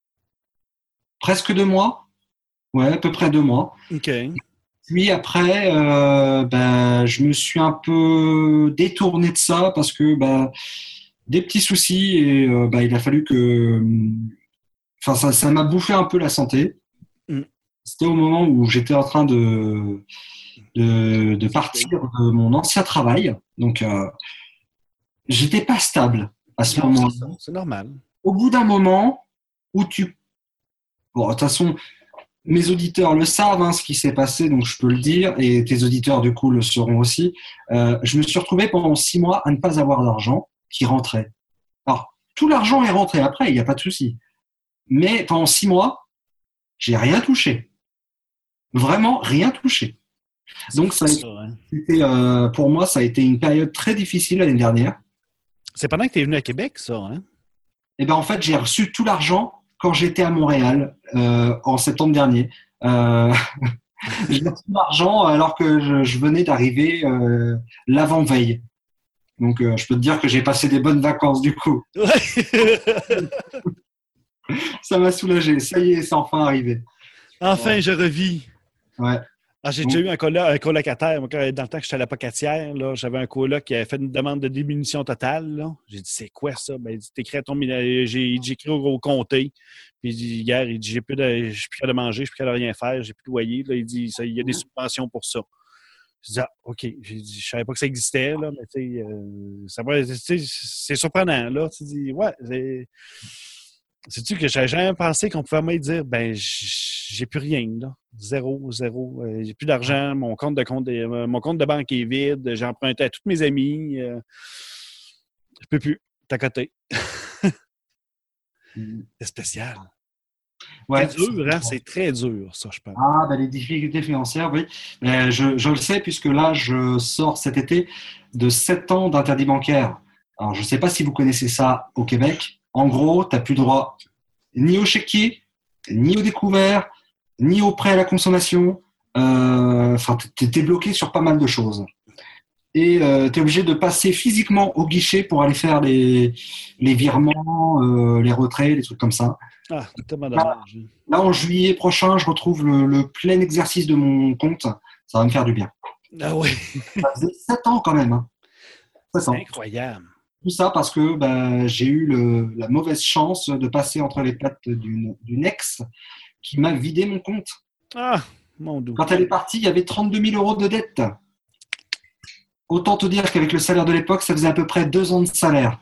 presque deux mois. Ouais, à peu près deux mois. OK. Puis après, euh, ben, je me suis un peu détourné de ça parce que ben, des petits soucis et euh, ben, il a fallu que... Enfin, ça, ça m'a bouffé un peu la santé. Mm. C'était au moment où j'étais en train de, de, de partir de mon ancien travail. Donc, euh, j'étais pas stable à ce non, moment-là. C'est, ça, c'est normal. Au bout d'un moment où tu... Bon, de toute façon, mes auditeurs le savent, hein, ce qui s'est passé, donc je peux le dire, et tes auditeurs, du coup, le sauront aussi. Euh, je me suis retrouvé pendant six mois à ne pas avoir d'argent qui rentrait. Alors, tout l'argent est rentré après, il n'y a pas de souci. Mais pendant six mois, j'ai rien touché. Vraiment, rien touché. Donc, ça a été, c'était, euh, pour moi, ça a été une période très difficile l'année dernière. C'est pendant que tu es venu à Québec, ça, hein? Eh bien, en fait, j'ai reçu tout l'argent quand j'étais à Montréal euh, en septembre dernier. Euh, j'ai reçu l'argent alors que je, je venais d'arriver euh, l'avant-veille. Donc, euh, je peux te dire que j'ai passé des bonnes vacances du coup. Ça m'a soulagé. Ça y est, c'est enfin arrivé. Enfin, ouais. Je revis. Ouais. Ah, j'ai déjà eu un, colo- un colocataire. Moi, dans le temps que j'étais à la Pocatière, là, j'avais un coloc qui avait fait une demande de diminution totale. Là. J'ai dit, c'est quoi ça? Ben, il dit, t'écris à ton... J'ai, j'ai écrit au, au comté. Puis il dit, hier, il dit, j'ai plus de, j'ai plus qu'à de manger, j'ai plus qu'à de rien faire, j'ai plus de loyer. Là, il dit, ça, il y a des subventions pour ça. Je dis, ah, OK. J'ai dit, je savais pas que ça existait, là, mais tu sais, euh, ça va, tu sais, c'est surprenant, là. Tu dis, ouais, c'est... Sais-tu que j'avais jamais pensé qu'on pouvait me dire, ben, j'ai plus rien, là. Zéro, zéro. Euh, j'ai plus d'argent. Mon compte de compte, de, euh, mon compte de banque est vide. J'ai emprunté à tous mes amis. Euh, je peux plus. T'es à côté. C'est spécial. Ouais, c'est dur, hein? C'est très dur, ça, je pense. Ah, ben, les difficultés financières, oui. Euh, je, je le sais, puisque là, je sors cet été de sept ans d'interdit bancaire. Alors, je ne sais pas si vous connaissez ça au Québec. En gros, tu n'as plus droit ni au chéquier, ni au découvert, ni au prêt à la consommation. Euh, enfin, tu es bloqué sur pas mal de choses. Et euh, tu es obligé de passer physiquement au guichet pour aller faire les, les virements, euh, les retraits, des trucs comme ça. Ah, c'est tellement dommage. Là, là, en juillet prochain, je retrouve le, le plein exercice de mon compte. Ça va me faire du bien. Ah oui. Ça faisait sept ans quand même. Hein. C'est incroyable. Tout ça parce que ben, j'ai eu le, la mauvaise chance de passer entre les pattes d'une, d'une ex qui m'a vidé mon compte. Ah, mon Dieu. Quand elle est partie, il y avait trente-deux mille euros de dette. Autant te dire qu'avec le salaire de l'époque, ça faisait à peu près deux ans de salaire.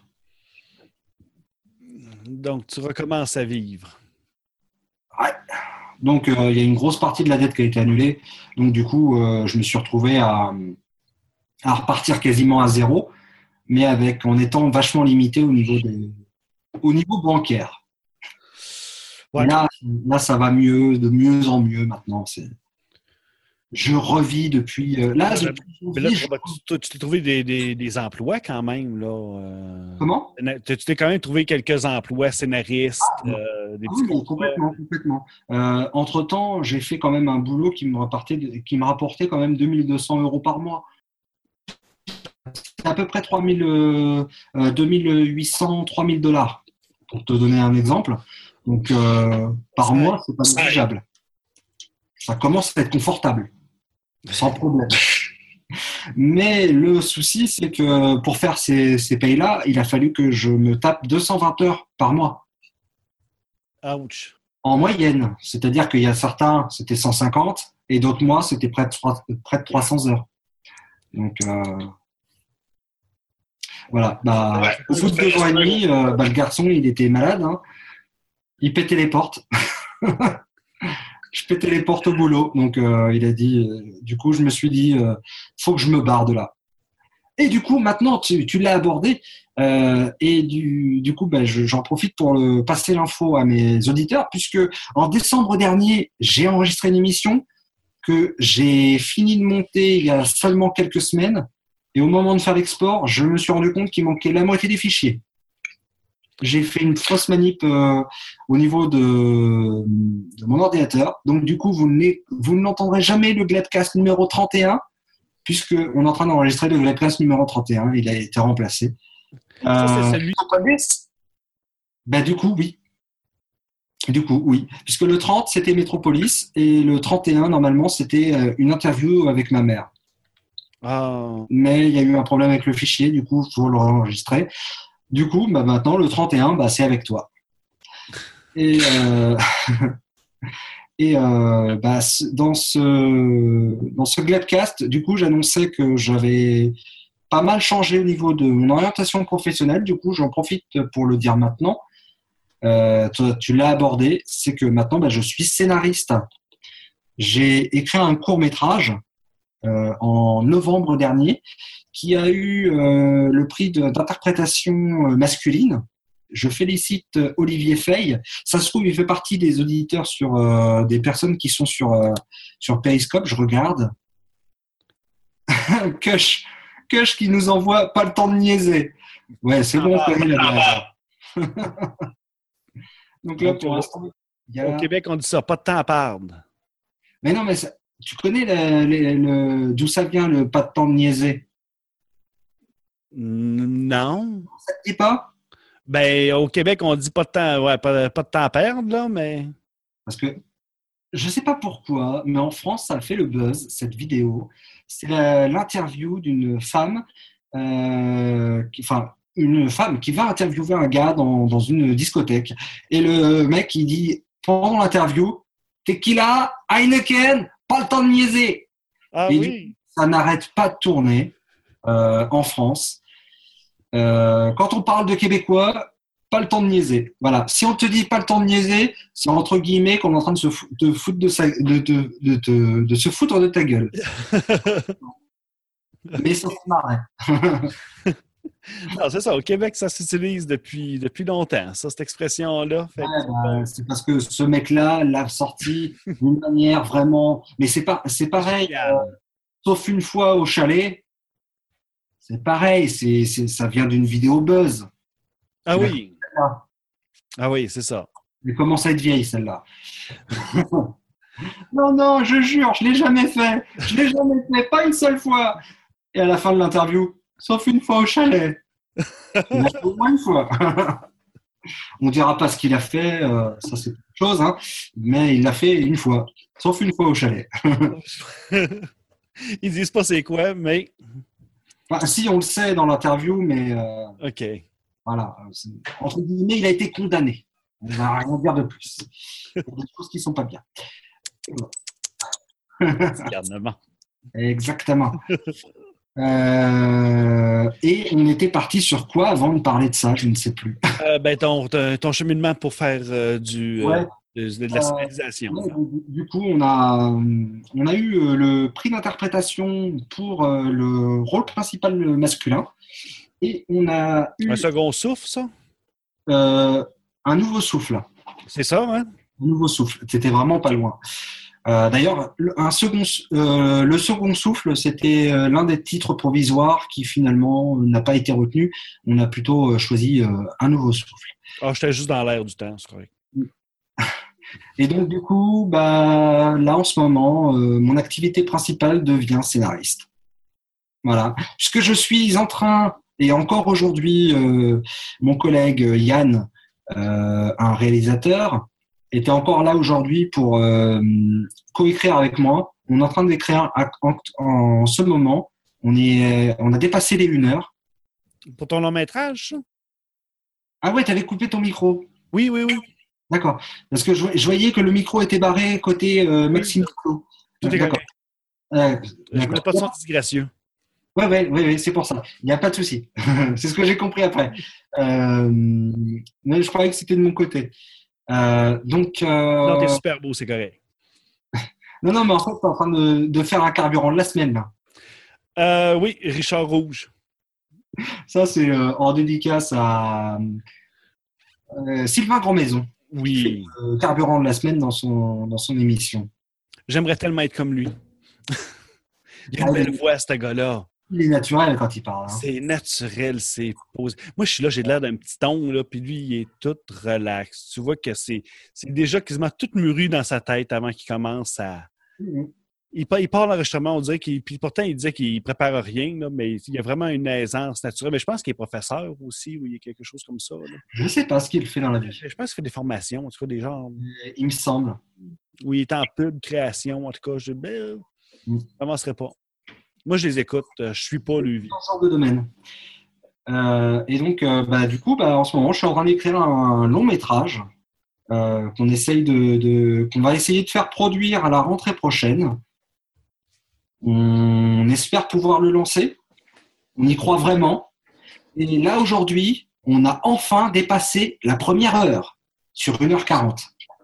Donc, tu recommences à vivre. Ouais. Donc, euh, il y a une grosse partie de la dette qui a été annulée. Donc, du coup, euh, je me suis retrouvé à, à repartir quasiment à zéro. Mais avec, en étant vachement limité au niveau, des, au niveau bancaire. Ouais. Là, là, ça va mieux, de mieux en mieux maintenant. C'est... Je revis depuis. Euh, là, Mais depuis mais là, janvier, tu, je- bah, tu- tu t'es trouvé des, des- des emplois quand même, là. euh, Comment? Tu tu t'es quand même trouvé quelques emplois, scénaristes, Ah, euh, des ah petits oui, mais contrats. complètement, complètement. Euh, entre-temps, j'ai fait quand même un boulot qui me rapportait, qui me rapportait quand même deux mille deux cents euros par mois. C'est à peu près trois mille, euh, euh, deux mille huit cents, trois mille dollars, pour te donner un exemple. Donc, euh, par Ça- mois, c'est pas négligeable. Ça commence à être confortable, sans problème. Mais le souci, c'est que pour faire ces, ces payes-là, il a fallu que je me tape deux cent vingt heures par mois, Ouch. en moyenne. C'est-à-dire qu'il y a certains, c'était cent cinquante, et d'autres mois, c'était près de, trois- près de trois cents heures. Donc, euh, voilà. Bah, au bout de deux ans et demi, euh, bah, le garçon, il était malade, hein. Il pétait les portes. Je pétais les portes au boulot. Donc, euh, il a dit, euh, du coup, je me suis dit, euh, faut que je me barre de là. Et du coup, maintenant, tu, tu l'as abordé. Euh, et du, du coup, ben, je- j'en profite pour le, passer l'info à mes auditeurs, puisque en décembre dernier, j'ai enregistré une émission que j'ai fini de monter il y a seulement quelques semaines. Et au moment de faire l'export, je me suis rendu compte qu'il manquait la moitié des fichiers. J'ai fait une fausse manip euh, au niveau de, de mon ordinateur. Donc, du coup, vous, n'é- vous n'entendrez jamais le Gladcast numéro trente et un, puisqu'on est en train d'enregistrer le Gladcast numéro trente et un. Il a été remplacé. Ça, c'est Euh, celui. bah, du coup, oui. Du coup, oui. Puisque le trente, c'était Metropolis, et le trente et un, normalement, c'était euh, une interview avec ma mère. Ah, Mais il y a eu un problème avec le fichier, du coup, il faut le enregistrer. Du coup, bah, maintenant, le trente et un, bah, c'est avec toi. Et, euh, et euh, bah, c- dans ce, dans ce Gladcast, du coup, j'annonçais que j'avais pas mal changé au niveau de mon orientation professionnelle. Du coup, j'en profite pour le dire maintenant. Euh, toi, tu l'as abordé, c'est que maintenant, bah, je suis scénariste. J'ai écrit un court métrage euh, en novembre dernier qui a eu euh, le prix de- d'interprétation euh, masculine. Je félicite euh, Olivier Fay. Ça se trouve, il fait partie des auditeurs sur euh, des personnes qui sont sur euh, sur Periscope. Je regarde. Kush, Kush qui nous envoie pas le temps de niaiser. Ouais, c'est bon, on connaît la blague. Donc là, donc, pour euh, l'instant, il y au a. Québec, on dit ça, pas de temps à perdre. Mais non, mais ça- tu connais le- le- le- d'où ça vient le pas de temps de niaiser? N- Non. Ça te dit pas? Ben, au Québec, on dit pas de temps, ouais, pas, pas de temps à perdre, là, mais. Parce que je sais pas pourquoi, mais en France, ça a fait le buzz, cette vidéo. C'est la- l'interview d'une femme, euh, qui- enfin, une femme qui va interviewer un gars dans, dans une discothèque. Et le mec, il dit, pendant l'interview, Tequila, Heineken, pas le temps de niaiser. Ah Et oui. ça n'arrête pas de tourner euh, en France. Euh, quand on parle de Québécois, pas le temps de niaiser. Voilà. Si on te dit pas le temps de niaiser, c'est entre guillemets qu'on est en train de se, fou- de foutre de, sa- de, de, de, de- de se foutre de ta gueule. Mais ça se marrait. Non, c'est ça. Au Québec, ça s'utilise depuis, depuis longtemps, ça, cette expression-là. Fait que, Ouais, bah, c'est parce que ce mec-là l'a sorti d'une manière vraiment. Mais c'est pas, c'est pareil. euh, sauf une fois au chalet, c'est pareil. C'est, c'est, ça vient d'une vidéo buzz. Ah oui. Celle-là. Ah oui, c'est ça. Elle commence à être vieille, celle-là. Non, non, je jure, je l'ai jamais fait. Je l'ai jamais fait, pas une seule fois. Et à la fin de l'interview, sauf une fois au chalet. Il l'a fait au moins une fois. On dira pas ce qu'il a fait, euh, ça c'est autre chose, hein, mais il l'a fait une fois, sauf une fois au chalet. Ils disent pas c'est quoi, mais. Enfin, si, on le sait dans l'interview, mais euh, OK. voilà. c'est- Entre guillemets, il a été condamné. On va rien dire de plus. Pour des choses qui sont pas bien. Garnement. Exactement. Euh, et on était parti sur quoi avant de parler de ça? Je ne sais plus. Euh, ben, ton, ton, ton cheminement pour faire euh, du, euh, Ouais. de, de la scénarisation. Ouais, du du coup, on a, on a eu euh, le prix d'interprétation pour euh, le rôle principal masculin. Et on a eu Un second souffle, ça? euh, un nouveau souffle. C'est ça, hein? Un nouveau souffle. C'était vraiment pas loin. Euh, d'ailleurs, le, un second, euh, le second souffle, c'était euh, l'un des titres provisoires qui finalement n'a pas été retenu. On a plutôt euh, choisi euh, un nouveau souffle. Ah, j'étais juste dans l'air du temps, c'est correct. Et donc, du coup, bah, là, en ce moment, euh, mon activité principale devient scénariste. Voilà. Puisque je suis en train, et encore aujourd'hui, euh, mon collègue Yann, euh, un réalisateur, était encore là aujourd'hui pour euh, coécrire avec moi. On est en train d'écrire en, en ce moment. On, est, on a dépassé les une heure. Pour ton long métrage, ça? Ah ouais, t'avais coupé ton micro. Oui, oui, oui. D'accord. Parce que je, je voyais que le micro était barré côté euh, Maxime Clot. Tout est D'accord. correct. Euh, Je ne d'accord. voulais pas de son disgracieux. Ouais, ouais, ouais, ouais, c'est pour ça. Il n'y a pas de souci. C'est ce que j'ai compris après. Euh, mais je croyais que c'était de mon côté. Euh, donc. Euh... Non, t'es super beau, c'est correct. Non, non, mais en fait, t'es en train de, de faire un carburant de la semaine, là. Euh, oui, Richard Rouge. Ça, c'est euh, en dédicace à euh, Sylvain Grandmaison. Oui. Qui fait le carburant de la semaine dans son, dans son émission. J'aimerais tellement être comme lui. Il a une Ah, belle il- voix, ce gars-là. Il est naturel quand il parle. Hein. C'est naturel, c'est posé. Moi, je suis là, j'ai l'air d'un petit ton, là, puis lui, il est tout relax. Tu vois que c'est, c'est déjà quasiment tout mûri dans sa tête avant qu'il commence à. Mhm. Il, part- il part l'enregistrement, on dirait qu'il. Puis pourtant, il disait qu'il prépare rien, là, mais il y a vraiment une aisance naturelle. Mais je pense qu'il est professeur aussi, ou il y a quelque chose comme ça. Là. Je ne sais pas ce qu'il fait dans la vie. Je pense qu'il fait des formations, en tout cas, des genres. Il me semble. Où il est en pub, création, en tout cas. Je ben, Mm. je ne commencerai pas. Moi, je les écoute. euh, Je suis pas lui. Dans ce genre de domaine. Euh, et donc, euh, bah, du coup, bah, en ce moment, je suis en train d'écrire un long métrage euh, qu'on essaye de, de, qu'on va essayer de faire produire à la rentrée prochaine. On espère pouvoir le lancer. On y croit vraiment. Et là, aujourd'hui, on a enfin dépassé la première heure sur une heure quarante.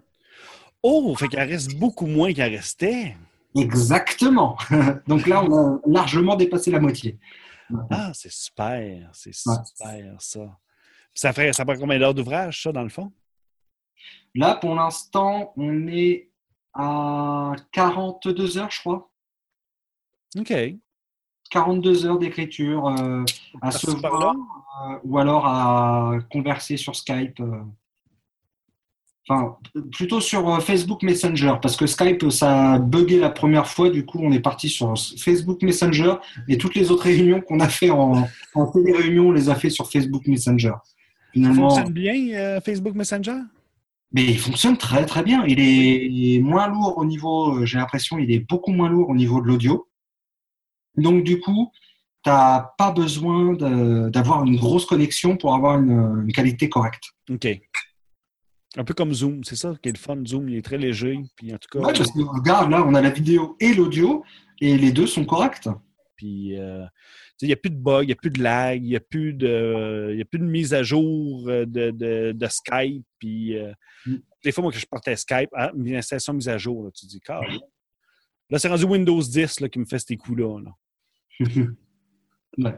Oh, fait qu'il en reste beaucoup moins qu'il en restait. Exactement. Donc là, on a largement dépassé la moitié. Ah, c'est super. C'est Ouais. super, ça. Puis ça ferait, ça prend combien d'heures d'ouvrage, ça, dans le fond? Là, pour l'instant, on est à quarante-deux heures, je crois. OK. quarante-deux heures d'écriture euh, à Ah, se c'est par voir là? euh, ou alors à converser sur Skype. euh. Enfin, plutôt sur euh, Facebook Messenger parce que Skype, ça a bugué la première fois. Du coup, on est parti sur Facebook Messenger et toutes les autres réunions qu'on a fait en, en télé-réunion, on les a fait sur Facebook Messenger. Ça Finalement, fonctionne bien, euh, Facebook Messenger? mais il fonctionne très très bien. Il est, il est moins lourd au niveau, euh, j'ai l'impression, il est beaucoup moins lourd au niveau de l'audio. Donc du coup, tu n'as pas besoin de- d'avoir une grosse connexion pour avoir une, une qualité correcte. OK. Un peu comme Zoom, c'est ça qui est le fun. Zoom, il est très léger. Puis en tout cas, Ouais, parce que regarde, là, on a la vidéo et l'audio et les deux sont corrects. puis euh, tu sais, il n'y a plus de bug, il n'y a plus de lag, il n'y a plus de, il y a plus de mise à jour euh, de, de, de Skype. Puis euh, Mm. des fois, moi, que je partais Skype, ah, une installation mise à jour, là, tu te dis, car là, c'est rendu Windows dix là, qui me fait ces coups-là. Là. Ouais.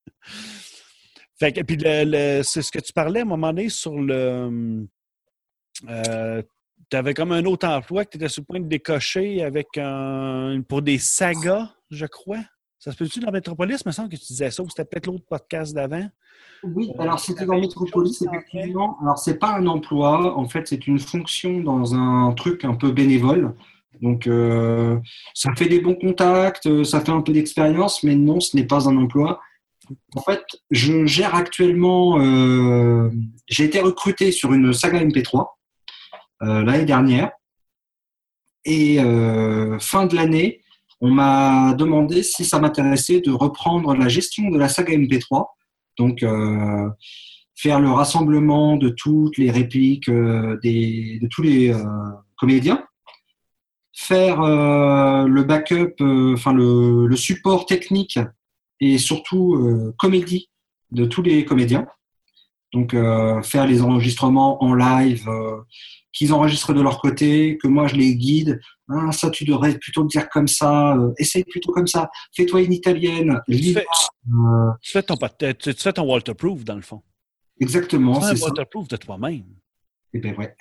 Fait que, puis le, le- c'est ce que tu parlais à un moment donné sur le. Euh, tu avais comme un autre emploi que tu étais sur le point de décocher avec un, pour des sagas, je crois. Ça se peut-tu dans Métropolis? Il me semble que tu disais ça, ou c'était peut-être l'autre podcast d'avant. Oui, Euh, alors c'était t'avais dans quelque Métropolis, chose en effectivement. Alors, c'est pas un emploi, en fait, c'est une fonction dans un truc un peu bénévole. Donc, euh, ça fait des bons contacts, euh, ça fait un peu d'expérience, mais non, ce n'est pas un emploi. En fait, je gère actuellement, euh, j'ai été recruté sur une saga M P trois euh, l'année dernière. Et euh, fin de l'année, on m'a demandé si ça m'intéressait de reprendre la gestion de la saga M P trois. Donc, euh, faire le rassemblement de toutes les répliques euh, des, de tous les euh, comédiens, faire euh, le backup, euh, enfin le, le support technique et surtout euh, comédie de tous les comédiens. Donc, euh, faire les enregistrements en live, euh, qu'ils enregistrent de leur côté, que moi je les guide. Ah, ça, tu devrais plutôt dire comme ça, euh, essaye plutôt comme ça, fais-toi une italienne, Tu lis fais, euh, tu fais ton, pot- tu, tu fais ton waterproof, dans le fond. exactement, Tu fais c'est un ça. waterproof de toi-même. Eh ben ouais.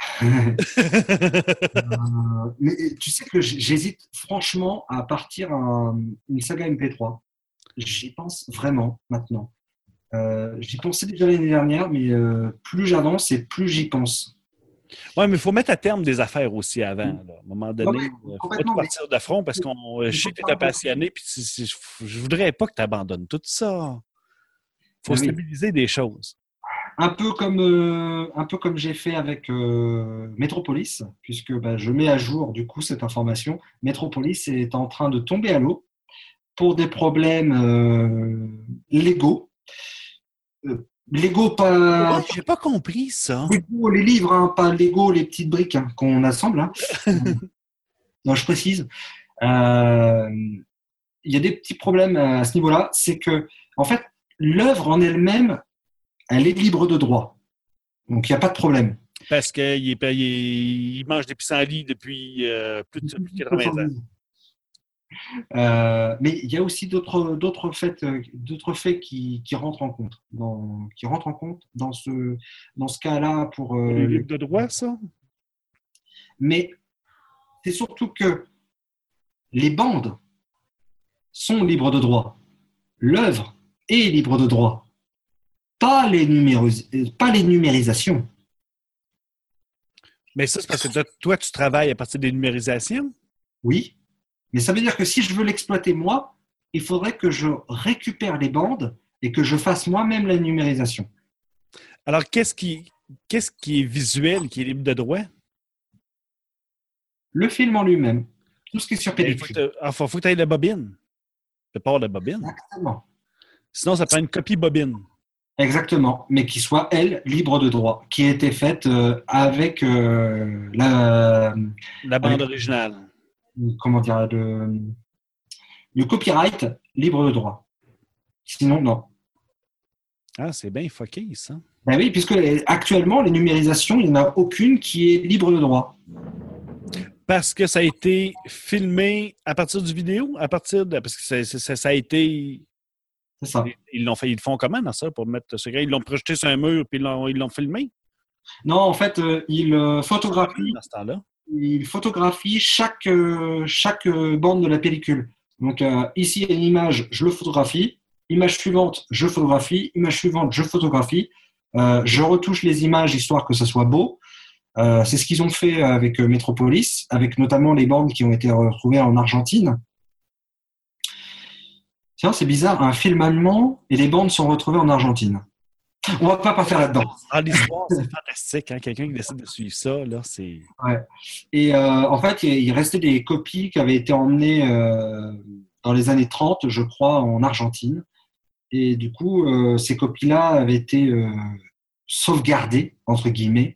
Euh, mais tu sais que j- j'hésite franchement à partir un- une saga M P trois. J'y pense vraiment maintenant. Euh, j'y pensais déjà l'année dernière, mais euh, plus j'avance et plus j'y pense. Oui, mais il faut mettre à terme des affaires aussi avant. Là. À un moment Ouais, donné, ouais, il ne faut pas tout complètement, mais partir de front parce que je sais que tu es passionné puis tu- tu- je voudrais pas que tu abandonnes tout ça. Il faut ben oui. stabiliser des choses. Un peu comme, euh, un peu comme j'ai fait avec euh, Metropolis, puisque ben, je mets à jour du coup cette information. Metropolis est en train de tomber à l'eau pour des problèmes euh, légaux. Euh, légaux, Ouais, pas j'ai pas compris ça. Lego, les livres, hein, pas Lego, les petites briques hein, qu'on assemble. Hein. Non, je précise. Euh, Il y a des petits problèmes à ce niveau-là. C'est que, en fait, l'œuvre en elle-même, elle est libre de droit. Donc, il n'y a pas de problème. Parce qu'il est, il, il mange des pissenlits depuis euh, plus de, plus de quatre-vingts ans. Euh, mais il y a aussi d'autres, d'autres faits, euh, d'autres faits qui, qui rentrent en compte, dans, qui rentrent en compte dans ce, dans ce cas-là pour. Pour les Euh, livres de droit, ça? mais c'est surtout que les bandes sont libres de droit. L'œuvre est libre de droit. Pas les, numéros, pas les numérisations. Mais ça, c'est parce que toi, toi, tu travailles à partir des numérisations? Oui. Mais ça veut dire que si je veux l'exploiter moi, il faudrait que je récupère les bandes et que je fasse moi-même la numérisation. Alors, qu'est-ce qui, qu'est-ce qui est visuel, qui est libre de droit? Le film en lui-même, tout ce qui est sur Il faut pellicule. que tu faut que tu aies la bobine. Le port de bobine. Exactement. Sinon, ça prend une copie bobine. Exactement, mais qui soit, elle, libre de droit, qui a été faite euh, avec euh, la, La bande avec, originale. comment dire, le, le copyright libre de droit. Sinon, non. Ah, c'est bien fucké, ça. Ben oui, puisque les- actuellement, les numérisations, il n'y en a aucune qui est libre de droit. Parce que ça a été filmé à partir du vidéo, à partir de. Parce que ça, ça, ça a été. C'est ça. Ils l'ont fait, ils le font comment dans ça pour mettre ce gars? Ils l'ont projeté sur un mur puis ils l'ont, ils l'ont filmé? Non, en fait, euh, il euh, photographie, Dans ce temps-là. il photographie chaque, euh, chaque euh, bande de la pellicule. Donc euh, ici, il y a une image, je le photographie. Image suivante, je photographie. Image suivante, je photographie. Euh, je retouche les images histoire que ça soit beau. Euh, c'est ce qu'ils ont fait avec euh, Metropolis, avec notamment les bandes qui ont été retrouvées en Argentine. Tiens, c'est bizarre, un film allemand et les bandes sont retrouvées en Argentine. On va pas pas faire là-dedans. Ah, l'histoire, c'est fantastique. Hein? Quelqu'un qui décide de suivre ça, là, c'est. Ouais. Et euh, en fait, il restait des copies qui avaient été emmenées euh, dans les années trente, je crois, en Argentine. Et du coup, euh, ces copies-là avaient été euh, sauvegardées, entre guillemets.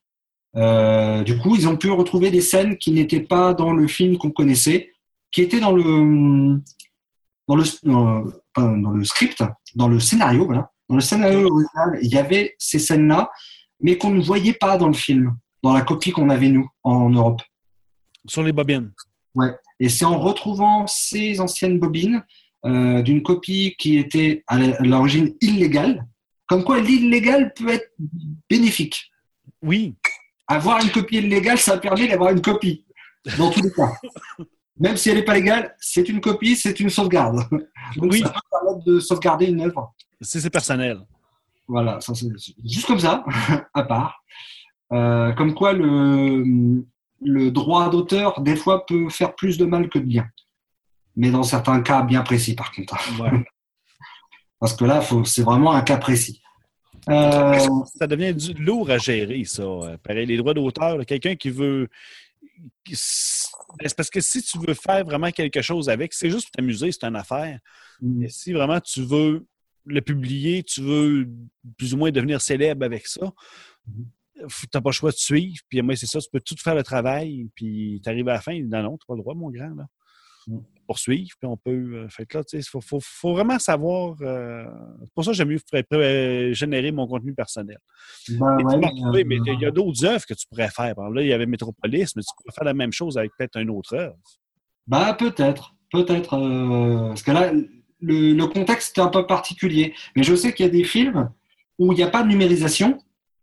Euh, du coup, ils ont pu retrouver des scènes qui n'étaient pas dans le film qu'on connaissait, qui étaient dans le, dans le, dans, dans le script, dans le scénario, voilà. Dans le scénario original, il y avait ces scènes-là, mais qu'on ne voyait pas dans le film, dans la copie qu'on avait, nous, en Europe. Sur les bobines. Ouais. Et c'est en retrouvant ces anciennes bobines euh, d'une copie qui était à l'origine illégale, comme quoi l'illégal peut être bénéfique. Oui. Avoir une copie illégale, ça permet d'avoir une copie, dans tous les cas. Même si elle n'est pas légale, c'est une copie, c'est une sauvegarde. Donc Oui. ça peut permettre de sauvegarder une œuvre. C'est, c'est personnel. Voilà, ça, c'est juste comme ça, à part. Euh, comme quoi le, le droit d'auteur, des fois, peut faire plus de mal que de bien. Mais dans certains cas bien précis, par contre. Ouais. Parce que là, faut, c'est vraiment un cas précis. Euh, Ça devient du, lourd à gérer, ça. Pareil, les droits d'auteur, là, quelqu'un qui veut. qui- c'est parce que si tu veux faire vraiment quelque chose avec, c'est juste pour t'amuser, c'est une affaire. Mais si vraiment tu veux le publier, tu veux plus ou moins devenir célèbre avec ça, tu n'as pas le choix de suivre. Puis moi, c'est ça, tu peux tout faire le travail, puis tu arrives à la fin, non, non, tu n'as pas le droit, mon grand. Là. Poursuivre, puis on peut. Euh, fait que là, tu sais, il faut, faut, faut vraiment savoir. Euh, c'est pour ça que j'aime mieux euh, générer mon contenu personnel. ben, Et ouais, tu vas mais, retrouver, euh, mais il y a d'autres œuvres que tu pourrais faire. Par exemple, là, il y avait Métropolis, mais tu pourrais faire la même chose avec peut-être une autre œuvre. bah, peut-être, peut-être. Euh, parce que là, le, le contexte est un peu particulier. Mais je sais qu'il y a des films où il n'y a pas de numérisation,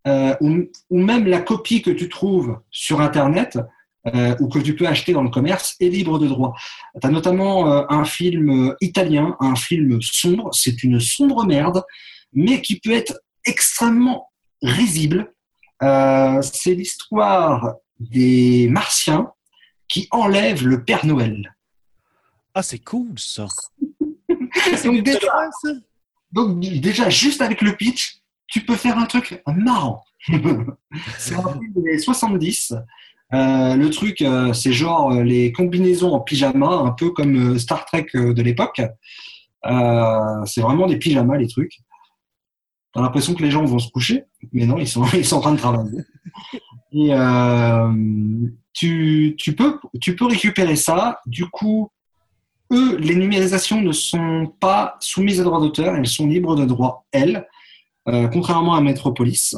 euh, ou, ou même la copie que tu trouves sur Internet euh, ou que tu peux acheter dans le commerce est libre de droit. Tu as notamment euh, un film italien, un film sombre, c'est une sombre merde, mais qui peut être extrêmement risible. Euh, c'est l'histoire des Martiens qui enlèvent le Père Noël. Ah, c'est cool, ça. Donc déjà, donc déjà, juste avec le pitch, tu peux faire un truc marrant. C'est un film des soixante-dix. Euh, le truc, euh, c'est genre euh, les combinaisons en pyjama, un peu comme euh, Star Trek euh, de l'époque. Euh, c'est vraiment des pyjamas, les trucs. T'as l'impression que les gens vont se coucher, mais non, ils sont, ils sont en train de travailler. Et euh, tu, tu, peux, tu peux récupérer ça. Du coup, eux, les numérisations ne sont pas soumises à droit d'auteur, elles sont libres de droit, elles, euh, contrairement à Metropolis.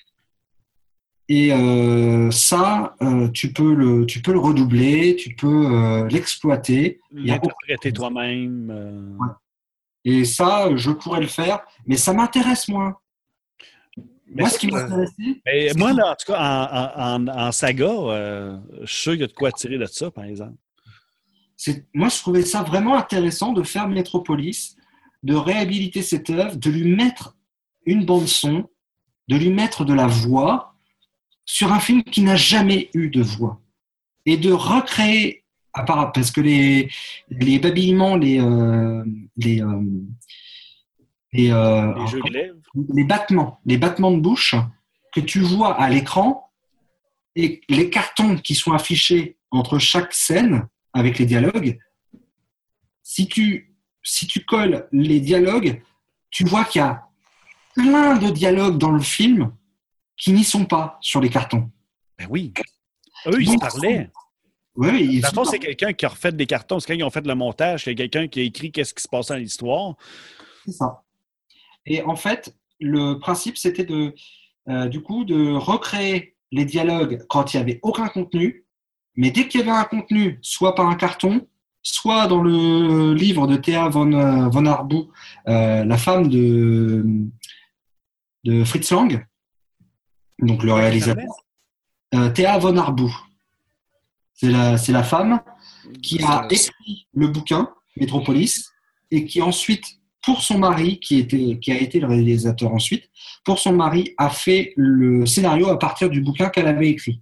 Et euh, ça, euh, tu, peux le, tu peux le redoubler, tu peux euh, l'exploiter. L'interpréter toi-même. Euh... Ouais. Et ça, je pourrais le faire, mais ça m'intéresse moins. Mais moi, ça, ce qui m'intéressait... Mais moi, là, en tout cas, en, en, en saga, euh, je suis sûr qu'il y a de quoi tirer de ça, par exemple. C'est, moi, je trouvais ça vraiment intéressant de faire Metropolis, de réhabiliter cette œuvre, de lui mettre une bande-son, de lui mettre de la voix sur un film qui n'a jamais eu de voix. Et de recréer, à part, parce que les, les babillements, les, euh, les, euh, les, euh, les, jeux de lèvres. les battements, les battements de bouche que tu vois à l'écran et les cartons qui sont affichés entre chaque scène avec les dialogues, si tu, si tu colles les dialogues, tu vois qu'il y a plein de dialogues dans le film qui n'y sont pas sur les cartons. Ben oui. Eux, ils Donc, se parlaient. Oui, ils se c'est quelqu'un qui a refait des cartons. C'est quand ils ont fait le montage, c'est quelqu'un qui a écrit qu'est-ce qui se passait dans l'histoire. C'est ça. Et en fait, le principe, c'était de, euh, du coup, de recréer les dialogues quand il n'y avait aucun contenu. Mais dès qu'il y avait un contenu, soit par un carton, soit dans le livre de Thea von, von Arbou, euh, la femme de, de Fritz Lang, donc le réalisateur, euh, Thea von Arbou. C'est la, c'est la femme qui a écrit le bouquin Metropolis et qui ensuite, pour son mari, qui, était, qui a été le réalisateur ensuite, pour son mari, a fait le scénario à partir du bouquin qu'elle avait écrit.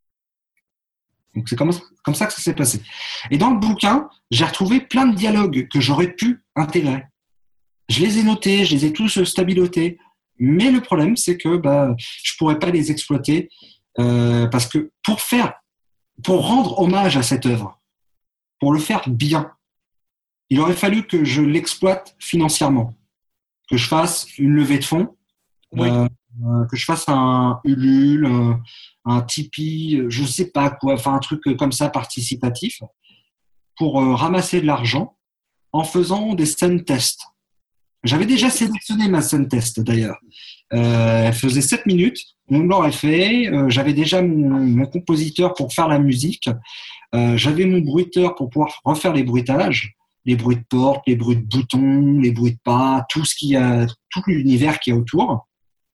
Donc c'est comme, comme ça que ça s'est passé. Et dans le bouquin, j'ai retrouvé plein de dialogues que j'aurais pu intégrer. Je les ai notés, je les ai tous stabilotés. Mais le problème, c'est que bah, je ne pourrais pas les exploiter euh, parce que pour faire, pour rendre hommage à cette œuvre, pour le faire bien, il aurait fallu que je l'exploite financièrement, que je fasse une levée de fonds, oui. euh, que je fasse un Ulule, un, un Tipeee, je ne sais pas quoi, enfin un truc comme ça participatif, pour euh, ramasser de l'argent en faisant des scènes tests. J'avais déjà sélectionné ma scène test d'ailleurs. Euh, elle faisait sept minutes, on l'aurait fait. Euh, j'avais déjà mon, mon compositeur pour faire la musique. Euh, j'avais mon bruiteur pour pouvoir refaire les bruitages, les bruits de porte, les bruits de boutons, les bruits de pas, tout ce qu'il y a, tout l'univers qu'il y a autour.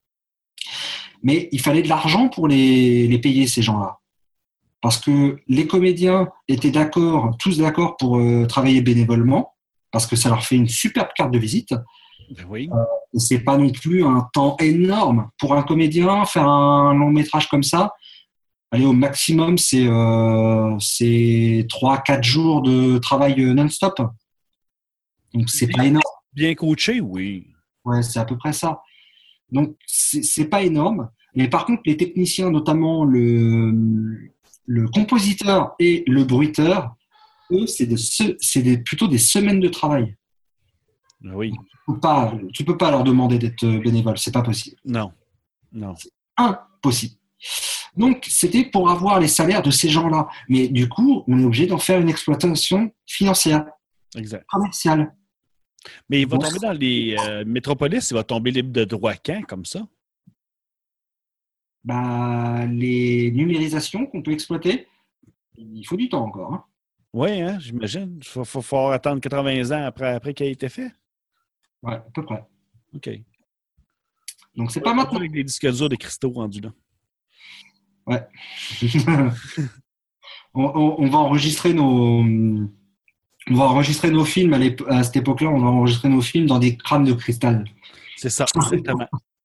Mais il fallait de l'argent pour les, les payer ces gens-là, parce que les comédiens étaient d'accord, tous d'accord pour euh, travailler bénévolement, parce que ça leur fait une superbe carte de visite. Ben oui. Euh, c'est pas non plus un temps énorme pour un comédien faire un long métrage comme ça. Allez, au maximum, c'est euh, c'est trois quatre jours de travail non-stop. Donc c'est bien, pas énorme. Bien coaché, oui. Ouais, c'est à peu près ça. Donc c'est, c'est pas énorme. Mais par contre, les techniciens, notamment le le compositeur et le bruiteur, eux, c'est, de ce, c'est des, plutôt des semaines de travail. Oui. Tu peux pas, tu peux pas leur demander d'être bénévole, c'est pas possible. Non, non. C'est impossible. Donc, c'était pour avoir les salaires de ces gens-là. Mais du coup, on est obligé d'en faire une exploitation financière, exact. Commerciale. Mais il va Donc, tomber dans les euh, Métropolis, il va tomber libre de droit quand, comme ça? Bah, les numérisations qu'on peut exploiter, il faut du temps encore. Hein. Oui, hein, j'imagine. Il faut, faut, faut attendre quatre-vingts ans après, après qu'il ait été fait. Oui, à peu près. OK. Donc, c'est Ouais, pas maintenant. avec des disques durs de cristaux rendus là. Ouais. on, on- on va enregistrer nos, on va enregistrer nos films à, l'ép- à cette époque-là. On va enregistrer nos films dans des crânes de cristal. C'est ça, exactement.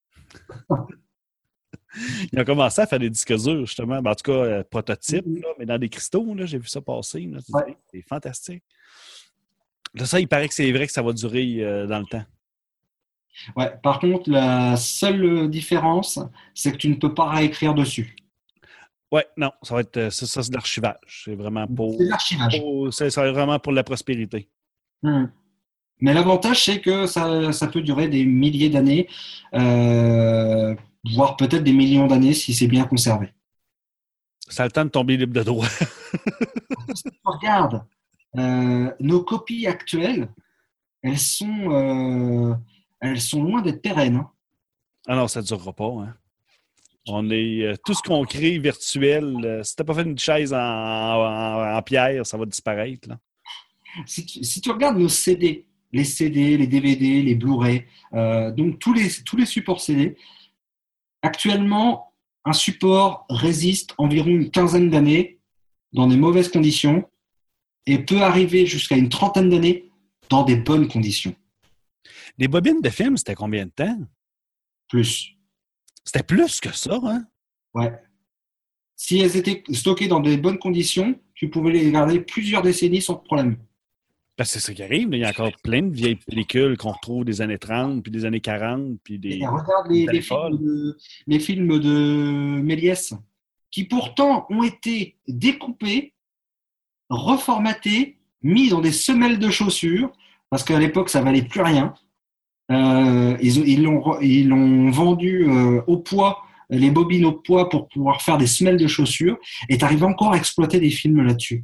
Ils ont commencé à faire des disques durs, justement. Ben, en tout cas, euh, prototypes, là, mais dans des cristaux, là, j'ai vu ça passer. Là. C'est, Ouais. c'est fantastique. Là, ça, il paraît que c'est vrai que ça va durer euh, dans le temps. Ouais. Par contre, la seule différence, c'est que tu ne peux pas réécrire dessus. Oui, non, ça va être euh, ça, ça, c'est de l'archivage. C'est vraiment pour. C'est de l'archivage. pour- c'est, c'est vraiment pour la prospérité. Hmm. Mais l'avantage, c'est que ça, ça peut durer des milliers d'années, euh, voire peut-être des millions d'années si c'est bien conservé. Ça a le temps de tomber libre de droit. Regarde, euh, nos copies actuelles, elles sont, euh, elles sont loin d'être pérennes. Hein. Ah non, ça ne durera pas. Hein. On est, euh, tout ce qu'on crée virtuel, euh, si tu n'as pas fait une chaise en, en- en pierre, ça va disparaître. Là. Si tu, si tu regardes nos C D, les C D, les D V D, les Blu-ray, euh, donc tous les, tous les supports C D, actuellement, un support résiste environ une quinzaine d'années dans des mauvaises conditions et peut arriver jusqu'à une trentaine d'années dans des bonnes conditions. Les bobines de film, c'était combien de temps? Plus. C'était plus que ça, hein? Ouais. Si elles étaient stockées dans des bonnes conditions, tu pouvais les garder plusieurs décennies sans problème. Parce que c'est ça qui arrive. Là. Il y a encore plein de vieilles pellicules qu'on retrouve des années trente, puis des années quarante, puis des... Et regarde les, des les, films de, les films de Méliès, qui pourtant ont été découpés, reformatés, mis dans des semelles de chaussures, parce qu'à l'époque, ça valait plus rien. Euh, ils, ont, ils, l'ont, ils l'ont vendu euh, au poids, les bobines au poids pour pouvoir faire des semelles de chaussures, et tu arrives encore à exploiter des films là-dessus.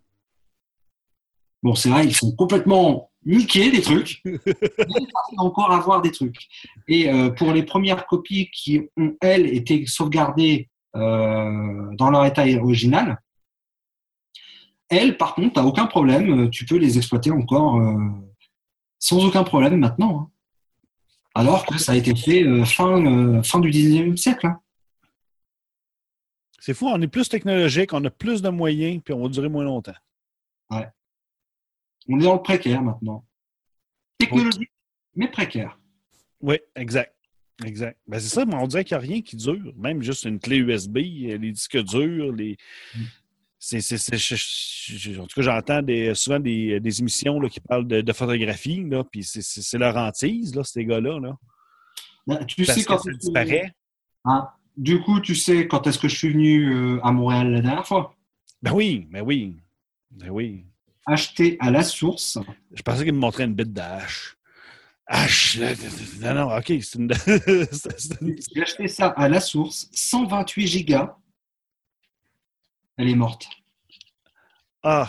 Bon, c'est vrai, ils sont complètement niqués, des trucs, mais ils arrivent encore à avoir des trucs. Et euh, pour les premières copies qui ont, elles, été sauvegardées euh, dans leur état original, elles, par contre, t'as aucun problème, tu peux les exploiter encore euh, sans aucun problème maintenant. Hein. Alors que ça a été fait euh, fin, euh, fin du dix-neuvième siècle. Hein. C'est fou, on est plus technologique, on a plus de moyens, puis on va durer moins longtemps. Ouais. On est dans le précaire maintenant. Technologique, oui. Mais précaire. Oui, exact. Exact. Ben c'est ça, mais on dirait qu'il n'y a rien qui dure. Même juste une clé U S B, les disques durs, les. Mm. C'est, c'est, c'est, je, je, en tout cas, j'entends des, souvent des, des émissions là, qui parlent de, de photographie, là, puis c'est, c'est, c'est leur hantise, là, ces gars-là. Là. Ben, tu Parce sais quand que ça disparaît. Hein? Du coup, tu sais quand est-ce que je suis venu euh, à Montréal la dernière fois? Ben oui, ben oui. Ben oui. Acheté à la source. Je pensais qu'il me montrait une bite de hache. Hache! Non, non, OK. C'est une... c'est une... J'ai acheté ça à la source, cent vingt-huit gigas. Elle est morte. Ah!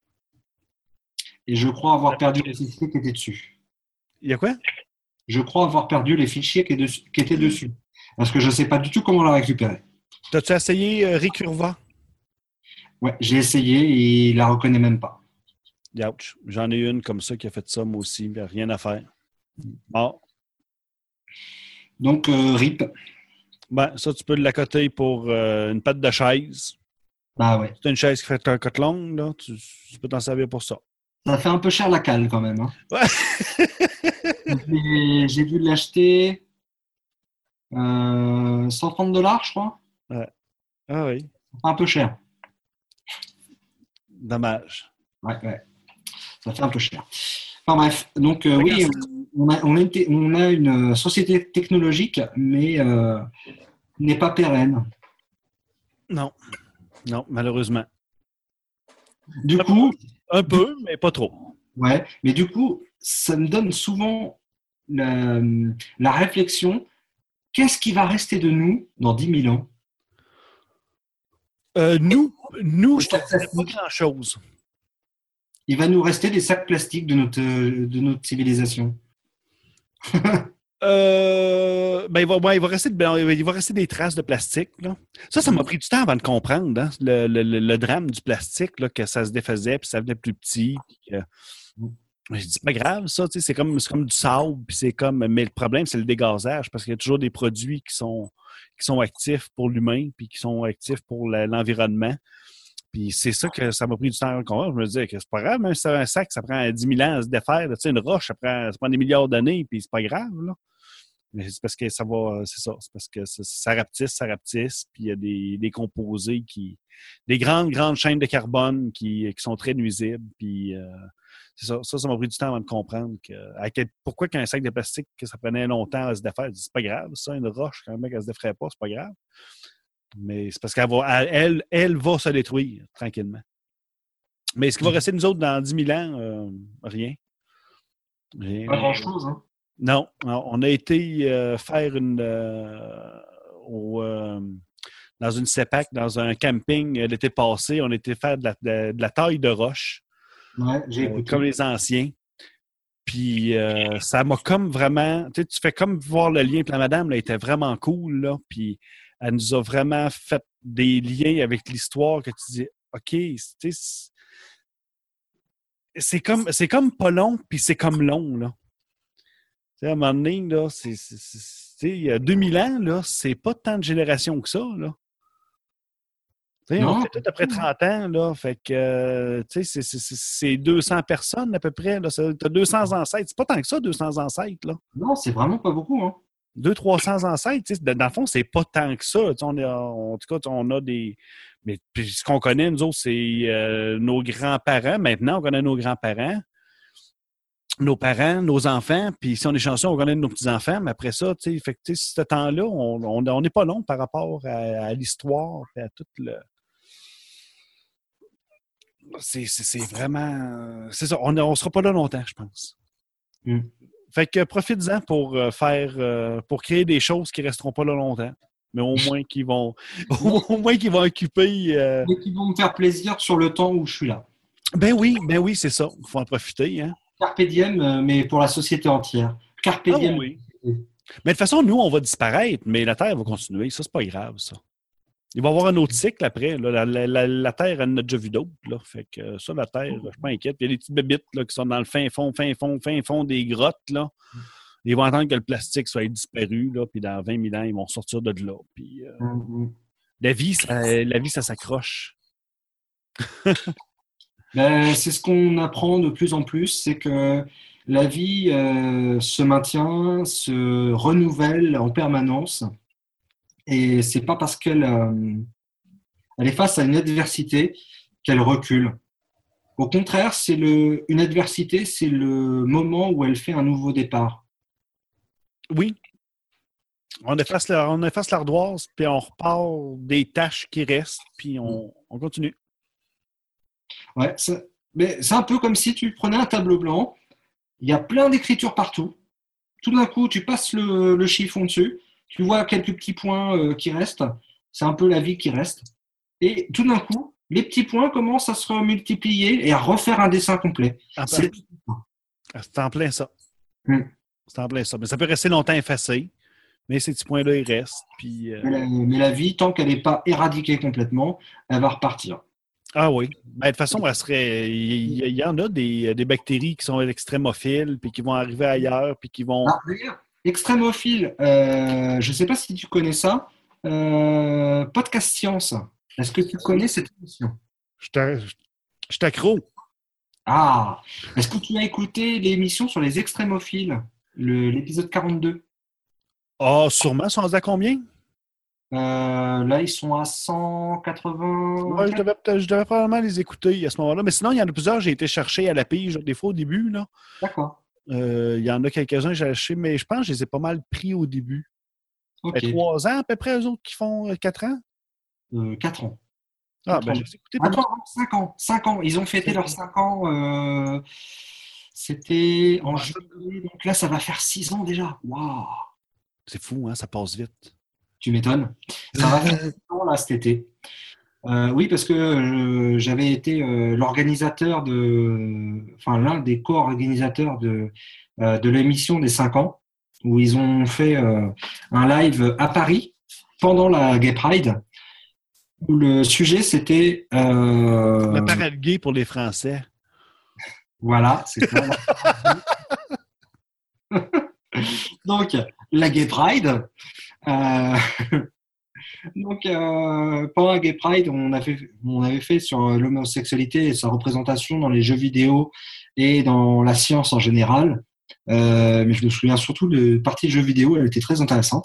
Et je crois avoir perdu les fichiers qui étaient dessus. Il y a quoi? Je crois avoir perdu les fichiers qui étaient dessus. Parce que je ne sais pas du tout comment la récupérer. T'as-tu essayé euh, Recurva? Ouais, j'ai essayé et il ne la reconnaît même pas. Ouch. J'en ai une comme ça qui a fait ça, moi aussi. Il n'y a rien à faire. Bon. Donc, euh, R I P. Ben, ça, tu peux l'accoter pour euh, une patte de chaise. Bah ouais. C'est une chaise qui fait un cote longue, là. Tu, tu peux t'en servir pour ça. Ça fait un peu cher la cale quand même. Hein. Ouais. j'ai, j'ai dû l'acheter euh, cent trente dollars, je crois. Ouais. Ah oui. Un peu cher. Dommage. Ouais, ouais. Ça fait un peu cher. Enfin bref, donc euh, oui, on a, on, a une, on a une société technologique, mais euh, n'est pas pérenne. Non. Non, malheureusement. Du coup... Un peu, mais pas trop. Ouais, mais du coup, ça me donne souvent la, la réflexion, qu'est-ce qui va rester de nous dans dix mille ans? euh, Nous, nous je ne sais pas grand-chose. Il va nous rester des sacs plastiques de notre, de notre civilisation. euh, ben, il, va, ben, il, va rester, ben, il va rester des traces de plastique. Là. Ça, ça m'a pris du temps avant de comprendre hein, le, le, le, le drame du plastique, là, que ça se défaisait, puis ça venait plus petit. Puis que... Mais je dis, pas grave, ça, tu sais, c'est comme, c'est comme du sable, puis c'est comme. Mais le problème, c'est le dégazage, parce qu'il y a toujours des produits qui sont, qui sont actifs pour l'humain, puis qui sont actifs pour la- l'environnement. Puis c'est ça que ça m'a pris du temps à comprendre. Je me disais que c'est pas grave, même si c'est un sac, ça prend dix mille ans à se défaire. Tu sais, une roche, ça prend, ça prend des milliards d'années, puis c'est pas grave, là. Mais c'est parce que ça va, c'est ça, c'est parce que ça, ça rapetisse, ça rapetisse, puis il y a des, des composés qui, des grandes, grandes chaînes de carbone qui, qui sont très nuisibles, puis euh, c'est ça, ça, ça m'a pris du temps avant de comprendre que, à quel- pourquoi qu'un sac de plastique, que ça prenait longtemps à se défaire, c'est pas grave, ça, une roche, quand un mec, elle se déferait pas, c'est pas grave. Mais c'est parce qu'elle va, elle, elle va se détruire tranquillement. Mais ce qui va rester de nous autres dans dix mille ans, euh, rien. Rien. Pas grand-chose, hein. Non, non, on a été euh, faire une euh, au, euh, dans une CEPAC, dans un camping euh, l'été passé. On était faire de la, de, de la taille de roche, Ouais, j'ai euh, écouté. comme les anciens. Puis euh, ça m'a comme vraiment... Tu sais, tu fais comme voir le lien. Puis la madame, là, était vraiment cool, là. Puis elle nous a vraiment fait des liens avec l'histoire que tu dis, OK, tu sais, c'est- c'est comme, c'est comme pas long, puis c'est comme long, là. Tu sais, à un moment donné, là, c'est, c'est- c'est- tu sais, il y a deux mille ans, là, c'est pas tant de générations que ça, là. Tu sais, on Non, fait tout après trente ans, là. Fait que, euh, tu sais, c'est, c'est, c'est- c'est deux cents personnes à peu près, là. Ça- T'as deux cents ancêtres. C'est pas tant que ça, deux cents ancêtres, là. non, c'est vraiment pas beaucoup, hein. deux cents trois cents ancêtres, tu sais. Dans le fond, c'est pas tant que ça. Tu sais, on est, en tout cas, on a des... Mais puis ce qu'on connaît, nous autres, c'est euh, nos grands-parents. Maintenant, on connaît nos grands-parents. Nos parents, nos enfants, puis si on est chanceux, on connaît nos petits-enfants, mais après ça, tu sais, fait que, tu sais, ce temps-là, on on- on n'est pas long par rapport à, à l'histoire et à tout le... C'est c'est- c'est vraiment... C'est ça, on ne sera pas là longtemps, je pense. Mm. Fait que profite-en pour euh, faire... euh, pour créer des choses qui ne resteront pas là longtemps, mais au moins qui vont... au moins qui vont occuper... euh, Mais qui vont me faire plaisir sur le temps où je suis là. Ben oui, ben oui, c'est ça. Il faut en profiter, hein. Carpe diem, euh, mais pour la société entière. Carpe Ah diem. oui. Mais de toute façon, nous, on va disparaître, mais la Terre va continuer. Ça, c'est pas grave, ça. Il va y avoir un autre cycle après. Là. La, la- la- la Terre, elle en a déjà vu d'autres. Là. Fait que euh, ça, la Terre, je suis pas inquiète. Il y a des petites bébites là, qui sont dans le fin fond, fin fond, fin fond des grottes. Là. Ils vont attendre que le plastique soit disparu, là, puis dans vingt mille ans, ils vont sortir de là. Puis, euh, Mm. la vie, ça, la vie, ça s'accroche. Ben, c'est ce qu'on apprend de plus en plus, c'est que la vie euh, se maintient, se renouvelle en permanence, et c'est pas parce qu'elle euh, elle est face à une adversité qu'elle recule. Au contraire, c'est le, une adversité, c'est le moment où elle fait un nouveau départ. Oui. On efface, la, on efface l'ardoise, puis on repart des tâches qui restent, puis on, on continue. Ouais, ça- mais c'est un peu comme si tu prenais un tableau blanc, il y a plein d'écritures partout. Tout d'un coup, tu passes le, le chiffon dessus, tu vois quelques petits points euh, qui restent. C'est un peu la vie qui reste. Et tout d'un coup, les petits points commencent à se multiplier et à refaire un dessin complet. Ah, C'est- Ah, c'est en plein ça. Mm. C'est en plein ça. Mais ça peut rester longtemps effacé, mais ces petits points-là, ils restent. Puis, euh, Mais la, mais la vie, tant qu'elle n'est pas éradiquée complètement, elle va repartir. Ah oui. Ben, de toute façon, elle serait... il, y, il y en a des, des bactéries qui sont extrémophiles, puis qui vont arriver ailleurs, puis qui vont... Ah, d'ailleurs, extrémophile, euh, je ne sais pas si tu connais ça, euh, Podcast Science. Est-ce que tu connais cette émission? Je t'a- je t'accro. Ah, est-ce que tu as écouté l'émission sur les extrémophiles, le- l'épisode quarante-deux? Ah, sûrement. Ils sont à combien? Euh, là, ils sont à cent quatre-vingts. Ouais, je devais, peut-être- je devais probablement les écouter à ce moment-là. Mais sinon, il y en a plusieurs. J'ai été chercher à la pige, des fois au début. Là. D'accord. Euh, il y en a quelques-uns que j'ai achetés, mais je pense que je les ai pas mal pris au début. Ça Ok. fait trois ans à peu près, eux autres qui font euh, quatre ans. Euh, quatre ans. Ah, Quatre ben, ans. je les ai écoutés pas mal. Attends, cinq ans. cinq ans. Ils ont fêté leurs cinq ans. euh, C'était en juillet. Donc là, ça va faire six ans déjà. Waouh! C'est fou, hein? Ça passe vite. Tu m'étonnes. Ça va faire six ans là cet été. Euh, oui, parce que euh, j'avais été euh, l'organisateur de, enfin l'un des co-organisateurs de euh, de l'émission des cinq ans, où ils ont fait euh, un live à Paris pendant la Gay Pride, où le sujet c'était euh, Le parade gay pour les Français. Voilà, c'est ça. Donc, la Gay Pride. Euh, donc, euh, pendant la Gay Pride, on avait, on avait fait sur l'homosexualité et sa représentation dans les jeux vidéo et dans la science en général. Euh, mais je me souviens surtout de partie jeux vidéo, elle était très intéressante.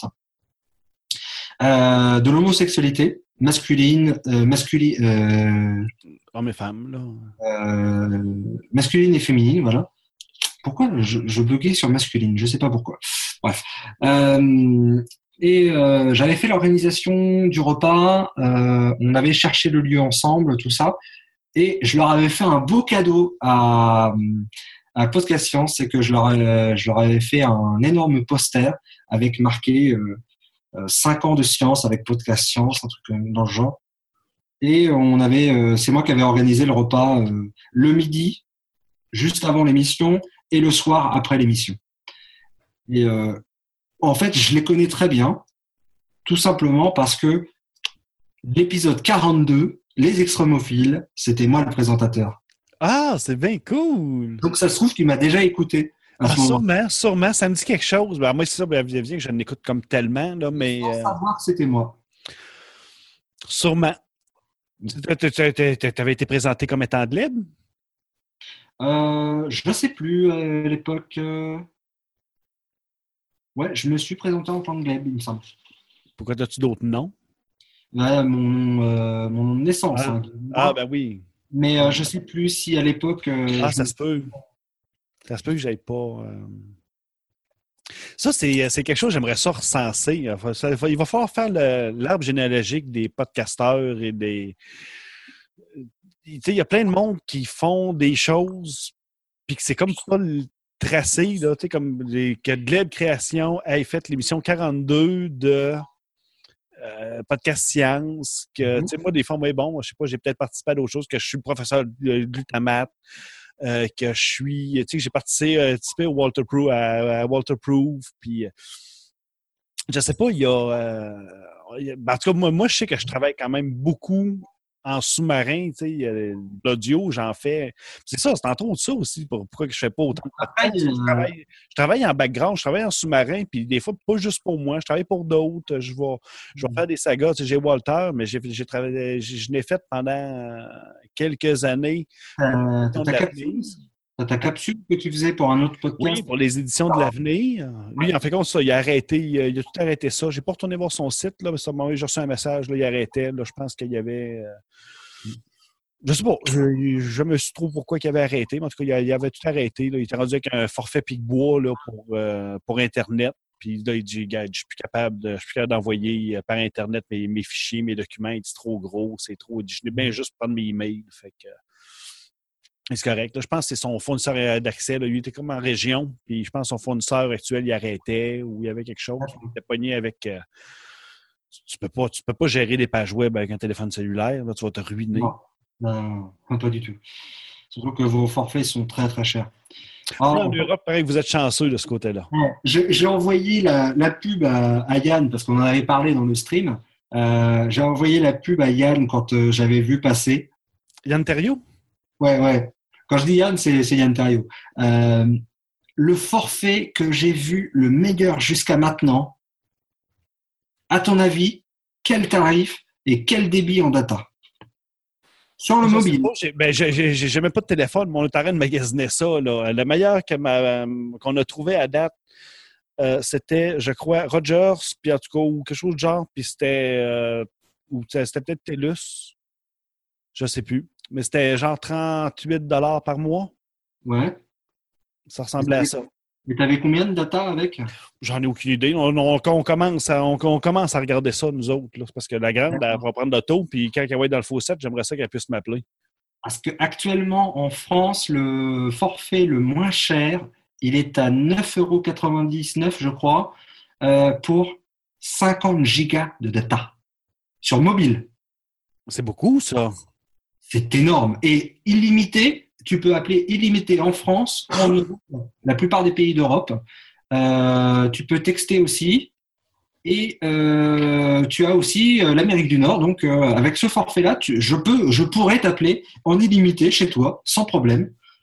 Euh, de l'homosexualité masculine, euh, masculine, euh, Hommes et femmes, là. euh, masculine et féminine, voilà. Pourquoi je, je buguais sur masculine? Je sais pas pourquoi. Bref. Euh, et euh, j'avais fait l'organisation du repas. Euh, on avait cherché le lieu ensemble, tout ça. Et je leur avais fait un beau cadeau à, à Podcast Science, c'est que je leur, ai, je leur avais fait un énorme poster avec marqué euh, cinq ans de science avec Podcast Science, un truc dans le genre. Et on avait, euh, c'est moi qui avais organisé le repas euh, le midi, juste avant l'émission, et le soir après l'émission. Et euh, en fait, je les connais très bien, tout simplement parce que l'épisode quarante-deux, les extrémophiles, c'était moi le présentateur. Ah, c'est bien cool! Donc ça se trouve qu'il m'a déjà écouté. À Ah, ce moment. sûrement, sûrement. Ça me dit quelque chose. Ben, moi, c'est ça, bien bien que je l'écoute comme tellement, là, mais Sans euh, savoir que c'était moi. sûrement. Tu avais été présenté comme étant de libre? Euh, je ne sais plus à l'époque. Euh... Ouais, je me suis présenté en tant que Gleb, il me semble. Pourquoi as-tu d'autres noms? Ouais, mon nom, euh, mon nom de naissance. Ah, hein. ah ben oui. Mais euh, je ne sais plus si à l'époque. Euh, Ah, je ça me- se peut. Ça se peut que j'aille pas. euh, Ça, c'est c'est quelque chose que j'aimerais ça recenser. Il va, ça- il va falloir faire le- l'arbre généalogique des podcasteurs et des. Tu sais, il y a plein de monde qui font des choses, puis que c'est comme pas le tracé, là, tu sais, comme les, que Gleb Création ait fait l'émission quarante-deux de euh, Podcast Science, que, Mhm. tu sais, moi, des fois, moi, bon, je sais pas, j'ai peut-être participé à d'autres choses, que je suis professeur de glutamate, euh, que je suis, tu sais, que j'ai participé, euh, participé au Walter Proof, à, à Walter Proof, puis euh, je sais pas, il y a, euh, il y a- ben, en tout cas, moi, moi, je sais que je travaille quand même beaucoup en sous-marin, tu sais, euh, l'audio, j'en fais. C'est ça, c'est entre autres ça aussi, pour- pourquoi que je fais pas autant de Après, podcasts. Je euh, travaille, je travaille en background, je travaille en sous-marin, puis des fois, pas juste pour moi, je travaille pour d'autres, je vais, je vais faire des sagas. Tu sais, j'ai Walter, mais j'ai, j'ai travaillé, j'ai- je l'ai fait pendant euh, quelques années. t'as t'as De ta l'avenir. capsule, t'as ta capsule que tu faisais pour un autre podcast. Oui, pour les éditions de l'avenir. Lui, en fait, compte, ça, il a arrêté, il a, il a tout arrêté ça. J'ai pas retourné voir son site, là, mais ça m'a j'ai reçu un message, là, il arrêtait. Là, je pense qu'il y avait. euh, Je sais pas, je, je me suis trouvé pourquoi il avait arrêté, mais en tout cas, il, a- il avait tout arrêté. Là. Il était rendu avec un forfait Pic-Bois là, pour, euh, pour Internet. Puis là, il dit, regarde, je suis plus capable de, je suis plus capable d'envoyer euh, par Internet mes, mes fichiers, mes documents. Il dit, c'est trop gros, c'est trop. Il dit, je n'ai bien juste prendre mes emails. Fait que. C'est correct. Là, je pense que c'est son fournisseur d'accès. Là. Lui, il était comme en région. Puis je pense que son fournisseur actuel, il arrêtait ou il y avait quelque chose. Il était pogné avec. euh, tu peux pas, tu peux pas gérer des pages web avec un téléphone cellulaire. Là, tu vas te ruiner. Non, non, non, pas du tout. Surtout que vos forfaits sont très très chers. Ah, Là, en Europe, pareil, vous êtes chanceux de ce côté-là. ouais, j'ai j'ai envoyé la, la pub à, à Yann parce qu'on en avait parlé dans le stream. Euh, j'ai envoyé la pub à Yann quand euh, j'avais vu passer. Yann Terriot? Ouais, ouais. Quand je dis Yann, c'est c'est Yann Terriot. Euh, le forfait que j'ai vu le meilleur jusqu'à maintenant, à ton avis, quel tarif et quel débit en data? Sur le Je sais mobile. pas, j'ai- ben, j'ai- j'ai j'ai même pas de téléphone, mais on est en train de magasiner ça. Là. Le meilleur que ma- qu'on a trouvé à date, euh, c'était, je crois, Rogers, puis en tout cas, ou quelque chose de genre, puis c'était, euh, ou c'était c'était peut-être TELUS, je sais plus. Mais c'était genre trente-huit dollars par mois. Ouais. Ça ressemblait à ça. Et t'avais combien de data avec? J'en ai aucune idée. On, on- on commence à, on, on commence à regarder ça, nous autres. Là. C'est parce que la grande, elle va prendre l'auto, puis quand elle va être dans le fossette, j'aimerais ça qu'elle puisse m'appeler. Parce qu'actuellement, en France, le forfait le moins cher, il est à neuf euros quatre-vingt-dix-neuf, je crois, euh, pour cinquante gigas de data sur mobile. C'est beaucoup, ça. C'est énorme. Et illimité, tu peux appeler illimité en France, en Europe, la plupart des pays d'Europe. Euh, tu peux texter aussi. Et euh, tu as aussi euh, l'Amérique du Nord. Donc, euh, avec ce forfait-là, tu- je, peux, je pourrais t'appeler en illimité chez toi, sans problème.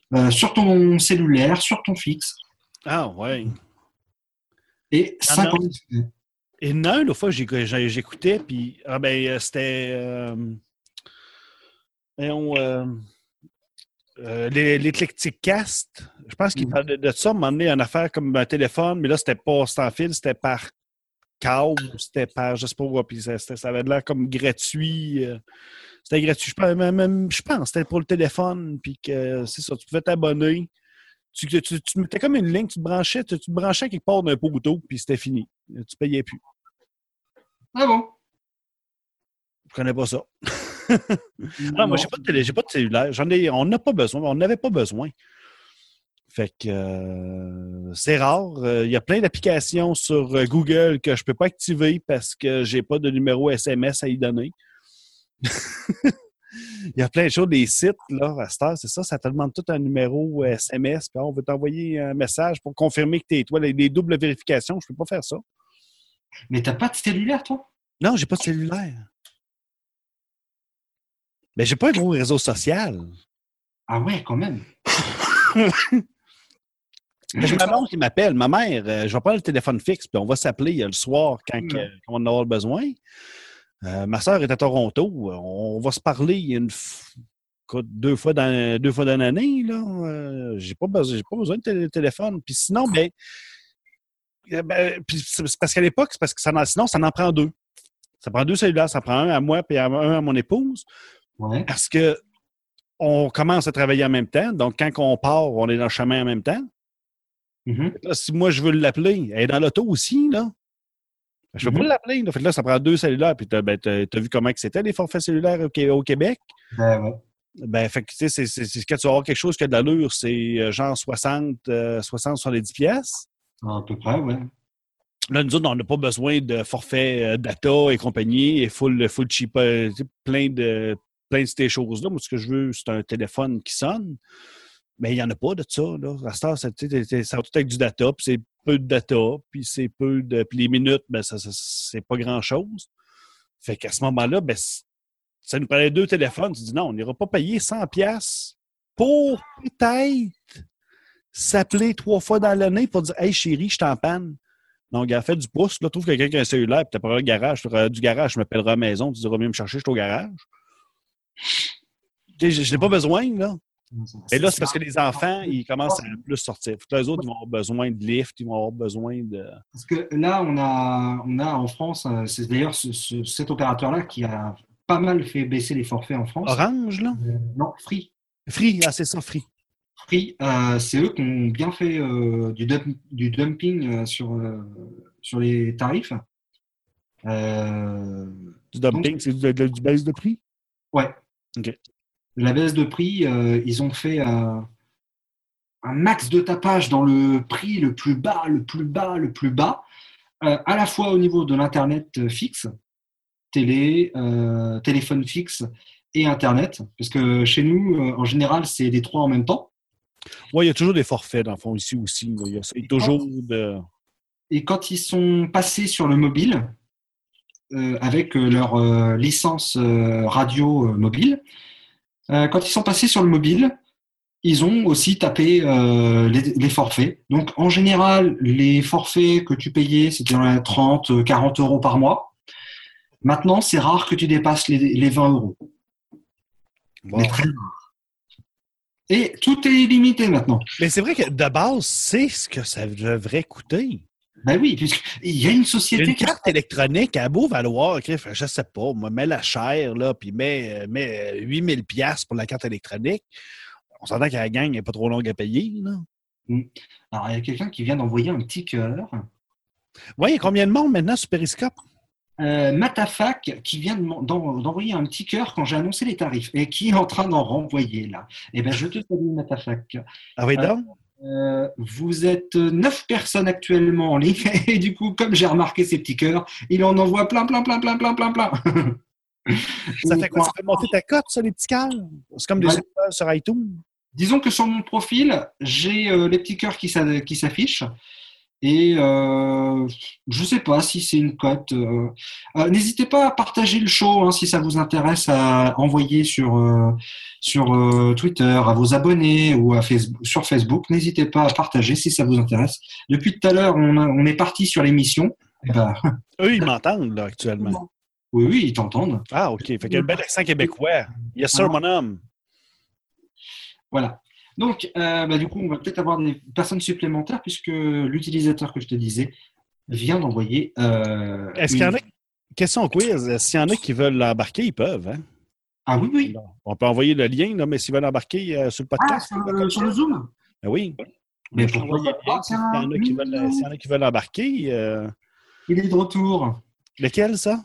euh, sur ton cellulaire, sur ton fixe. Ah, ouais. Et Ah, cinquante non. Et non, l'autre fois, j'ai- j'ai- j'écoutais, puis ah ben, euh, c'était... Euh, voyons, euh, euh, les- l'Eclectic Cast. Je pense qu'il Mhm. parlait de, de ça, m'emmener une affaire comme un téléphone, mais là, c'était pas sans fil, c'était par câble, c'était par, je sais pas, ouais, puis ça, c'était- ça avait l'air comme gratuit. euh, C'était gratuit. Je pense, même, même- je pense que c'était pour le téléphone, puis que c'est ça, tu pouvais t'abonner. Tu, tu, tu, tu mettais comme une ligne, tu te branchais, tu, tu te branchais quelque part d'un poteau, puis c'était fini. Tu payais plus. Ah bon? Je connais pas ça. Non, moi, j'ai pas de télé, j'ai pas de cellulaire. J'en ai, on n'a pas besoin, on n'avait pas besoin. Fait que euh, c'est rare. Euh, Il y a plein d'applications sur euh, Google que je peux pas activer parce que j'ai pas de numéro S M S à y donner. Il y a plein de choses, des sites, là, à cette heure, c'est ça, ça te demande tout un numéro S M S, puis on veut t'envoyer un message pour confirmer que t'es toi, les, les doubles vérifications, je peux pas faire ça. Mais t'as pas de cellulaire, toi? Non, j'ai pas de cellulaire. Mais j'ai pas un gros réseau social. Ah ouais, quand même. Mais j'ai ma mère qui m'appelle. Ma mère, euh, je vais prendre le téléphone fixe, puis on va s'appeler euh, le soir quand, que- quand on en aura besoin. Euh, ma soeur est à Toronto. On va se parler une f- écoute, deux fois dans deux fois dans l'année. Là. Euh, j'ai pas besoin, j'ai pas besoin de télé- téléphone. Puis sinon, ben, euh, ben, puis c'est c'est parce qu'à l'époque, c'est parce que ça en- sinon, ça en prend deux. Ça prend deux cellulaires, ça prend un à moi et un à mon épouse. Ouais. Parce que on commence à travailler en même temps. Donc, quand on part, on est dans le chemin en même temps. Mhm. Là, si moi, je veux l'appeler, elle est dans l'auto aussi, là. Je ne peux Mhm. pas l'appeler. Là. Fait que là, ça prend deux cellulaires. Puis tu as, ben, t'as- t'as vu comment que c'était, les forfaits cellulaires au, Qué- au Québec? Ben ouais. Ben, fait que, tu sais, c'est, c'est, c'est, quand tu vas avoir quelque chose qui a de l'allure, c'est euh, genre soixante, euh, soixante, soixante-dix piastres. À peu près, ouais. Là, nous autres, on n'a pas besoin de forfait euh, data et compagnie et full, full cheap, euh, tu sais, plein de, plein de ces choses-là. Moi, ce que je veux, c'est un téléphone qui sonne. Mais il n'y en a pas de ça. Là. À cette heure, ça, tu sais, ça va tout avec du data, puis c'est peu de data, puis c'est peu de. Puis les minutes, ben, ça, ça, c'est pas grand-chose. Fait qu'à ce moment-là, ben, c- ça nous prenait deux téléphones. Tu dis non, on n'ira pas payer cent piastres pour peut-être s'appeler trois fois dans l'année pour dire Hey chérie, je t'en panne. Donc, gars, fais du pouce, là, trouve quelqu'un qui a un cellulaire, puis t'as pas le garage, tu auras du garage, je m'appellerai à la maison, tu diras viens me chercher, je suis au garage. Tu sais, Je je n'ai pas besoin, là. Mais là, c'est parce que les enfants, ils commencent à plus sortir. Faut que les autres, ils vont avoir besoin de lift, ils vont avoir besoin de. Parce que là, on a, on a en France, euh, c'est d'ailleurs ce- ce- cet opérateur-là qui a pas mal fait baisser les forfaits en France. Orange, là? Euh, non, Free. Free, ah, c'est ça, Free. Free, euh, c'est eux qui ont bien fait euh, du, dump- du dumping euh, sur, euh, sur les tarifs. Euh, Du dumping, donc, c'est du, du, du baisse de prix? ouais. OK. La baisse de prix, euh, ils ont fait euh, un max de tapage dans le prix le plus bas, le plus bas, le plus bas, euh, à la fois au niveau de l'Internet fixe, télé, euh, téléphone fixe et Internet, parce que chez nous, euh, en général, c'est les trois en même temps. Oui, il y a toujours des forfaits, dans le fond, ici aussi. Là. Il y a c'est toujours de. Et quand ils sont passés sur le mobile, euh, avec euh, leur euh, licence euh, radio euh, mobile, euh, quand ils sont passés sur le mobile, ils ont aussi tapé euh, les, les forfaits. Donc, en général, les forfaits que tu payais, c'était dans les trente, quarante euros par mois. Maintenant, c'est rare que tu dépasses les, les vingt euros. Wow. Mais très rare. Et tout est illimité maintenant. Mais c'est vrai que de base, c'est ce que ça devrait coûter. Ben oui, puisqu'il y a une société... Une qui- carte électronique, à beau valoir, okay, je sais pas, moi, mets la chère, là, puis mets, mets huit mille piastres pour la carte électronique. On s'entend que la gang n'est pas trop longue à payer, là. Alors, il y a quelqu'un qui vient d'envoyer un petit cœur. Oui, il y a combien de monde maintenant sur Periscope? Euh, Matafac qui vient de m'en- d'en- d'envoyer un petit cœur quand j'ai annoncé les tarifs et qui est en train d'en renvoyer là. Eh bien, je te salue, Matafac. Ah oui, Euh, donc? Euh, vous êtes neuf personnes actuellement en ligne et du coup, comme j'ai remarqué ces petits cœurs, il en envoie plein, plein, plein, plein, plein, plein, plein. Ça fait quoi? Ça fait monter ta cote, ça, les petits cœurs? C'est comme des Ouais. étoiles sur iTunes. Disons que sur mon profil, j'ai euh, les petits cœurs qui s'a- qui s'affichent Et euh, je ne sais pas si c'est une cote. Euh, euh, n'hésitez pas à partager le show hein, si ça vous intéresse, à envoyer sur, euh, sur euh, Twitter à vos abonnés ou à Facebook, sur Facebook. N'hésitez pas à partager si ça vous intéresse. Depuis tout à l'heure, on, a- on est parti sur l'émission. Eh ben, Eux, ils m'entendent, là, actuellement. oui, oui, ils t'entendent. Ah, OK. Fait qu'il y a un bel accent québécois. Yes, sir, mon homme. Voilà. Donc, euh, bah, du coup, on va peut-être avoir des personnes supplémentaires puisque l'utilisateur que je te disais vient d'envoyer. Euh, Est-ce une- qu'il y en a... Question quiz. S'il y en a qui veulent l'embarquer, ils peuvent, hein? Ah oui, oui. On peut envoyer le lien, là, mais s'ils veulent embarquer euh, sur le Ah, podcast. sur le, sur le Zoom? Ben oui. Mais Je peux pourquoi envoyer pas? le lien. Ah, S'il tiens, y en a qui veulent, s'il y en a qui veulent embarquer. euh, il est de retour. Lequel, ça?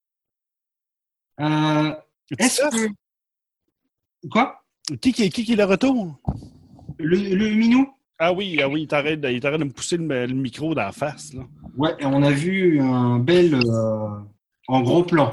Euh, est-ce Titeuf? que. Quoi? Qui, qui, qui, qui est le retour? Le, le minou? Ah oui, ah oui, il t'arrête de, il t'arrête de me pousser le, le micro d'en face. Là. Ouais, et on a vu un bel. euh, en gros plan.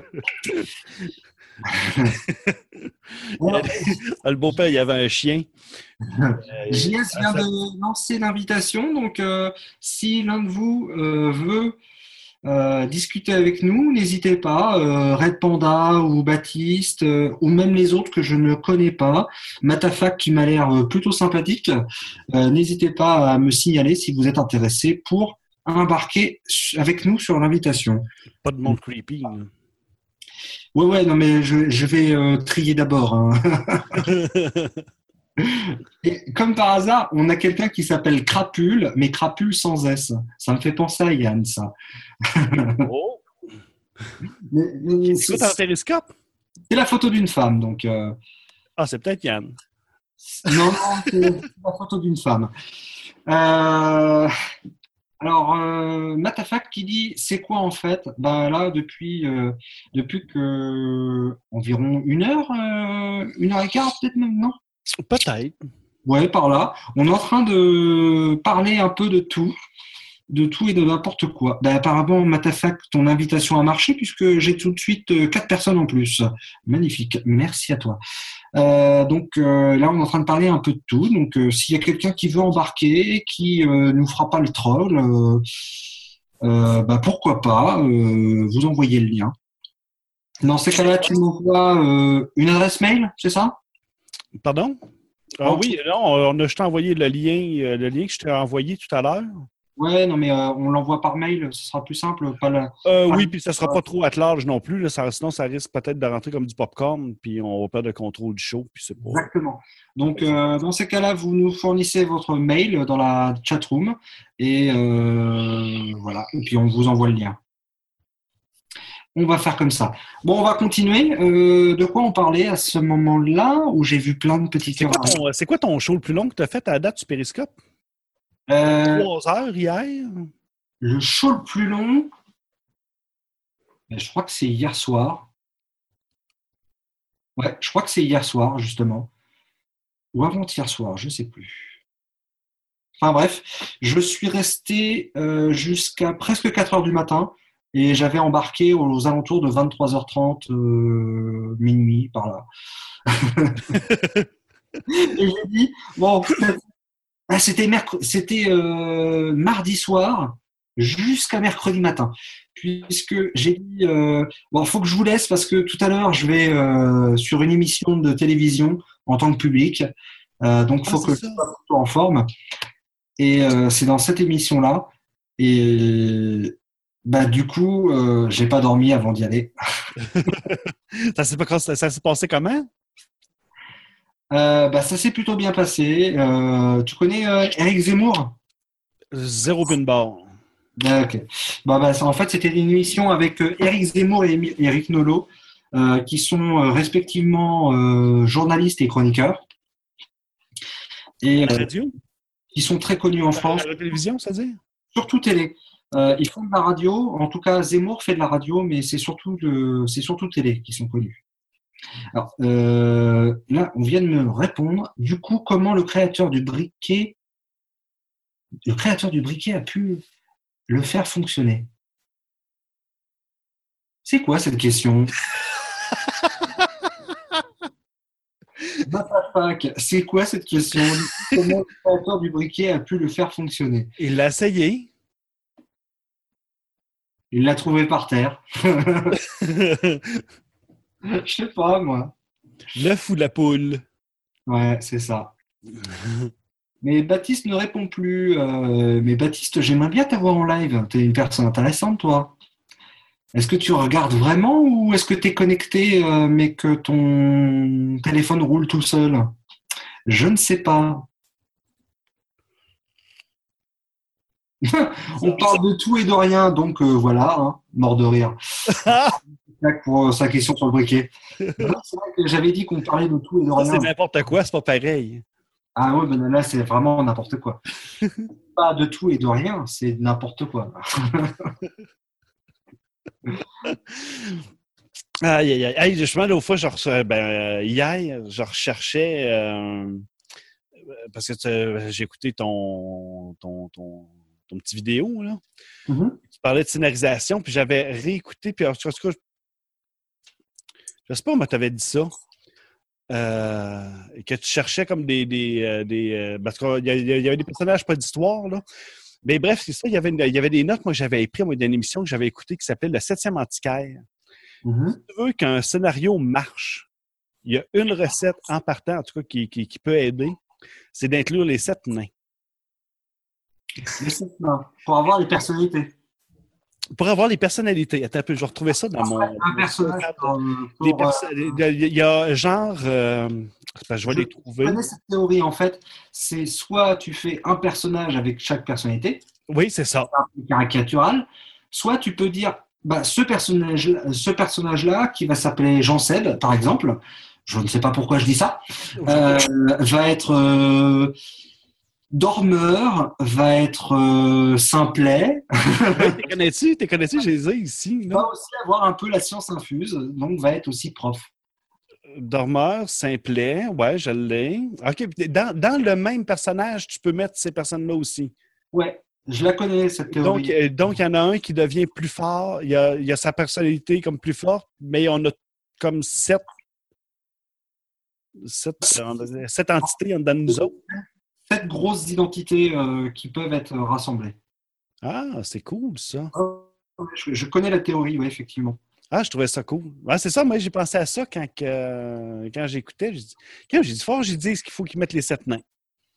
Le beau-père, il y avait un chien. Euh, J S vient de lancer l'invitation, donc euh, si l'un de vous euh, veut euh, discuter avec nous, n'hésitez pas, euh, Red Panda ou Baptiste, euh, ou même les autres que je ne connais pas, Matafak qui m'a l'air euh, plutôt sympathique, euh, n'hésitez pas à me signaler si vous êtes intéressé pour embarquer avec nous sur l'invitation. Pas de monde creepy. là. Ouais, ouais, non mais je, je vais euh, trier d'abord. hein. Et comme par hasard, on a quelqu'un qui s'appelle Crapule, mais Crapule sans S. Ça me fait penser à Yann, ça. Oh. Mais- mais C'est quoi C'est ton télescope? c'est la photo d'une femme, donc. euh, Ah, c'est peut-être Yann. Non, non, c'est la photo d'une femme. Euh, Alors, euh, Matafak qui dit, c'est quoi en fait? Ben là, depuis, euh, depuis que environ une heure, euh, une heure et quart peut-être même, non? Peut-être. Ouais, par là. On est en train de parler un peu de tout, de tout et de n'importe quoi. Ben, apparemment, Matafak, ton invitation a marché puisque j'ai tout de suite euh, quatre personnes en plus. Magnifique. Merci à toi. Euh, donc euh, là, on est en train de parler un peu de tout. Donc, euh, s'il y a quelqu'un qui veut embarquer, qui euh, nous fera pas le troll, euh, euh, bah, pourquoi pas, euh, vous envoyez le lien. Dans ces cas-là, tu m'envoies euh, une adresse mail, c'est ça? Pardon? Ah Oh. oui, non, on a juste envoyé le lien, euh, le lien que je t'ai envoyé tout à l'heure. Ouais, non, mais euh, on l'envoie par mail, ce sera plus simple. Pas la... Euh, Ah, oui, puis ça sera pas trop à large non plus. Là, ça, sinon, ça risque peut-être de rentrer comme du popcorn, puis on va perdre le contrôle du show, puis c'est pas... Exactement. Donc, euh, dans ces cas-là, vous nous fournissez votre mail dans la chatroom et euh, voilà. Et puis, on vous envoie le lien. On va faire comme ça. Bon, on va continuer. Euh, de quoi on parlait à ce moment-là où j'ai vu plein de petits C'est cœurs. quoi, ton, c'est quoi ton show le plus long que tu as fait à la date du Périscope? Euh, Trois heures hier? le show le plus long, ben, je crois que c'est hier soir. Ouais, je crois que c'est hier soir, justement. Ou avant-hier soir, je ne sais plus. Enfin bref, je suis resté euh, jusqu'à presque quatre heures du matin et j'avais embarqué aux alentours de vingt-trois heures trente, euh, minuit, par là. Et j'ai dit, bon, ah, c'était mercredi, c'était euh, mardi soir jusqu'à mercredi matin, puisque j'ai dit, euh, bon, faut que je vous laisse parce que tout à l'heure, je vais euh, sur une émission de télévision en tant que public, euh, donc il faut Ah, que c'est je ça. sois en forme. Et euh, c'est dans cette émission-là. Et bah, du coup, euh, j'ai pas dormi avant d'y aller. ça, s'est pas, ça, ça s'est passé comment? Euh, bah, ça s'est plutôt bien passé. Euh, tu connais euh, Éric Zemmour? Zéro pinball. Ah, ok. Bah, bah, ça, en fait, c'était une émission avec euh, Éric Zemmour et Émi- Éric Nolot, euh, qui sont euh, respectivement euh, journalistes et chroniqueurs, et À la euh, radio? qui sont très connus en France, À la télévision, c'est-à-dire? surtout télé. Euh, ils font de la radio. En tout cas, Zemmour fait de la radio, mais c'est surtout de, c'est surtout télé qui sont connus. Alors euh, là, on vient de me répondre. Du coup, comment le créateur du briquet, le créateur du briquet a pu le faire fonctionner? C'est quoi cette question? What c'est quoi cette question? Comment le créateur du briquet a pu le faire fonctionner? Il l'a essayé. Il l'a trouvé par terre. Je sais pas, moi. L'œuf ou la poule? Ouais, c'est ça. Mais Baptiste ne répond plus. Euh, mais Baptiste, j'aimerais bien t'avoir en live. T'es une personne intéressante, toi. Est-ce que tu regardes vraiment ou est-ce que tu es connecté euh, mais que ton téléphone roule tout seul? Je ne sais pas. On parle de tout et de rien, donc euh, voilà, hein, mort de rire. Pour euh, sa question sur le briquet. Non, c'est vrai que j'avais dit qu'on parlait de tout et de Ça, rien. c'est n'importe quoi, c'est pas pareil. Ah ouais, ben là, c'est vraiment n'importe quoi. Pas de tout et de rien, c'est n'importe quoi. Aïe, aïe, aïe. Hey, justement, l'autre fois, je reçois- ben, euh, hier, je recherchais, euh, parce que tu- j'ai écouté ton, ton, ton, ton petit vidéo, là. Mhm. Tu parlais de scénarisation, puis j'avais réécouté, puis en tout cas, je sais pas comment tu avais dit ça. Euh, que tu cherchais comme des. des, euh, des euh, parce qu'il y, a- il y avait des personnages, pas d'histoire, là. Mais bref, c'est ça. Il y avait, une- il y avait des notes, moi, que j'avais prises moi, d'une émission que j'avais écoutée qui s'appelait Le Septième Antiquaire. Mhm. Si tu veux qu'un scénario marche, il y a une recette en partant, en tout cas, qui, qui, qui peut aider, c'est d'inclure les sept nains. Les sept nains, pour avoir les personnalités. Pour avoir les personnalités. Attends un peu, je vais retrouver ça dans mon. Un personnage euh, Les pour, perso- euh, Il y a genre. euh, ben, je vais je les trouver. connais cette théorie en fait. C'est soit tu fais un personnage avec chaque personnalité, Oui, c'est ça. caricatural, soit tu peux dire bah, ce personnage, ce personnage-là qui va s'appeler Jean Seb, par exemple. Je ne sais pas pourquoi je dis ça. Euh, va être euh, dormeur, va être euh, simplet, Oui, t'es connais-tu? T'es connais-tu? Je les ai ici. Là. va aussi avoir un peu la science infuse, donc va être aussi prof. Dormeur, simplet, ouais, je l'ai. OK, puis dans, dans le même personnage, tu peux mettre ces personnes-là aussi. Ouais, je la connais cette théorie. Donc, euh, donc, il y en a un qui devient plus fort, il y a, il y a sa personnalité comme plus forte, mais on a comme sept, sept, euh, sept entités en dedans de nous autres. Sept grosses identités euh, qui peuvent être rassemblées. Ah, c'est cool, ça. Oh, je, je connais la théorie, oui, effectivement. Ah, je trouvais ça cool. Ah, c'est ça, moi, j'ai pensé à ça quand, que, quand j'écoutais. J'ai dit, quand j'ai dit fort, j'ai dit, est-ce qu'il faut qu'ils mettent les sept nains?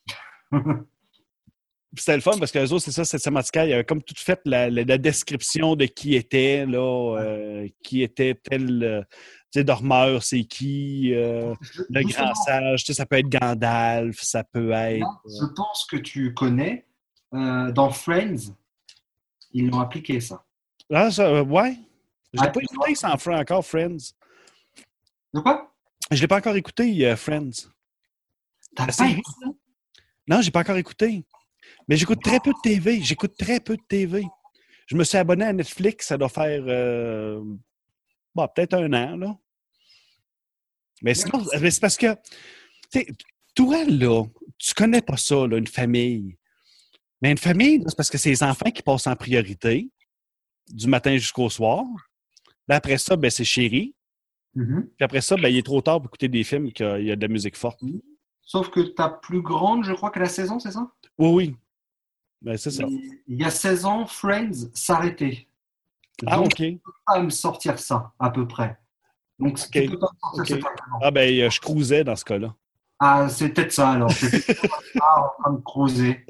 Puis c'était le fun parce que les autres, c'est ça, cette Samatica, il y avait comme tout fait la, la, la description de qui était, là, euh, qui était tel, euh, tu sais, dormeur, c'est qui, euh, le Justement, grand sage, tu sais, ça peut être Gandalf, ça peut être... là, je pense que tu connais, euh, dans Friends, ils l'ont appliqué, ça. Ah, ça, euh, ouais. Je l'ai Ah, pas écouté sans Friends, encore, Friends. De quoi? Je l'ai pas encore écouté, euh, Friends. T'as La pas série, écouté? là? Non, j'ai pas encore écouté. Mais j'écoute très peu de T V. J'écoute très peu de T V. Je me suis abonné à Netflix, ça doit faire euh, bon, peut-être un an, là. Mais sinon, mais c'est parce que, tu sais, toi, là, tu connais pas ça, là, une famille. Mais une famille, là, c'est parce que c'est les enfants qui passent en priorité, du matin jusqu'au soir. Puis après ça, ben, c'est chéri. Mhm. Puis après ça, ben, il est trop tard pour écouter des films qu'il y a de la musique forte. Sauf que ta plus grande, je crois qu'elle a seize ans, c'est ça? Oui, oui. Ben, c'est ça. Il y a seize ans, Friends s'arrêtait. Ah, Donc, OK. tu peux pas me sortir ça, à peu près. Donc, OK. tu peux pas me sortir OK. cet argument. Ah, ben, euh, je cruisais dans ce cas-là. Ah, c'est peut-être ça, alors. C'est peut-être ça, en train de creuser.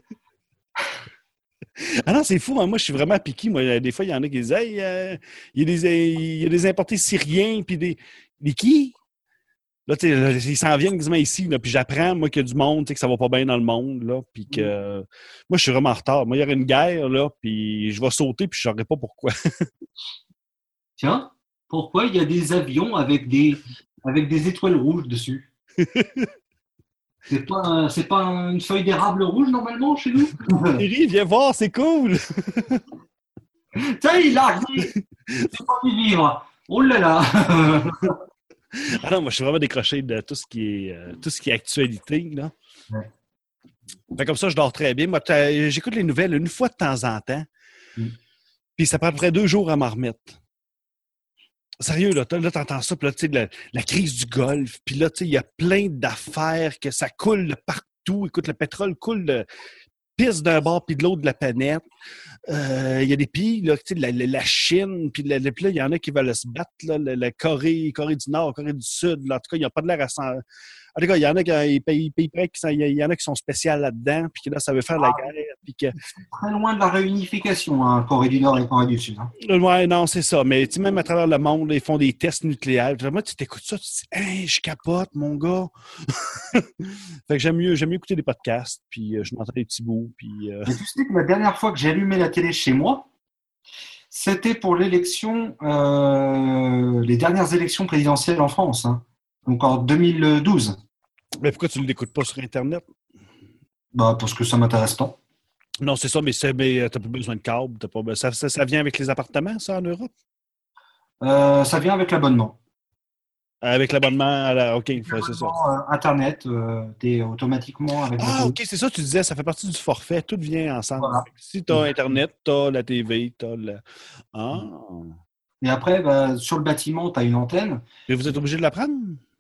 Ah non, c'est fou. Hein? Moi, je suis vraiment piqué. Moi, des fois, il y en a qui disent Hey, euh, il, y a des, il y a des importés syriens, puis des. Des qui? Là, tu sais, là, ils s'en viennent quasiment ici, là, puis j'apprends, moi, qu'il y a du monde, tu sais, que ça va pas bien dans le monde, là, puis que. Euh, moi, je suis vraiment en retard. Moi, il y aurait une guerre, là, puis je vais sauter, puis je saurais pas pourquoi. Tiens, pourquoi il y a des avions avec des, avec des étoiles rouges dessus? C'est pas, un- c'est pas une feuille d'érable rouge, normalement, chez nous? Thierry, viens voir, c'est cool! Tiens, il a arrivé! C'est pas du vivre! Oh là là! Ah non, moi, je suis vraiment décroché de tout ce qui est, euh, tout ce qui est actualité, là. Ouais. Fait comme ça, je dors très bien. Moi, t'as- j'écoute les nouvelles une fois de temps en temps. Mm. Puis ça prend à peu près deux jours à m'en remettre. Sérieux, là, t'as- là t'entends ça, puis là, tu sais, la, la crise du Golfe, puis là, tu sais, il y a plein d'affaires que ça coule de partout. Écoute, le pétrole coule de pisse d'un bord puis de l'autre de la planète. Euh, Il y a des pays, là, tu sais, la, la, la Chine, puis la- la- puis là, il y en a qui veulent se battre, là, la, la Corée, Corée du Nord, Corée du Sud. Là, en tout cas, il n'y a pas de l'air à s'en... En tout cas, il y en a qui, ils payent- payent près qui sont- il y en a qui sont spéciales là-dedans, puis que là, ça veut faire la guerre, puis que... Très loin de la réunification, hein, Corée du Nord et Corée du Sud. Hein. Ouais, non, c'est ça. Mais tu sais, même à travers le monde, ils font des tests nucléaires. Puis, moi, tu t'écoutes ça, tu te dis, hey, je capote, mon gars. Fait que j'aime mieux, j'aime mieux écouter des podcasts, puis euh, je m'entends des petits bouts, puis... euh, Mais tu sais que la dernière fois que j'ai allumé la télé chez moi, c'était pour l'élection, euh, les dernières élections présidentielles en France, hein. Donc en deux mille douze. Mais pourquoi tu ne l'écoutes pas sur Internet? Bah, parce que ça m'intéresse pas. Non, c'est ça, mais, c'est, mais euh, t'as pas besoin de câble. T'as pas, ça, ça, ça vient avec les appartements, ça, en Europe? Euh, ça vient avec l'abonnement. Avec l'abonnement à la... OK, ouais, c'est ça. Euh, Internet, euh, t'es automatiquement avec la Ah, télé. OK, c'est ça, tu disais, ça fait partie du forfait. Tout vient ensemble. Voilà. Fait que si tu as Internet, tu as la T V, tu as le... Ah! Et après, bah, sur le bâtiment, tu as une antenne. Et vous êtes obligé de la prendre?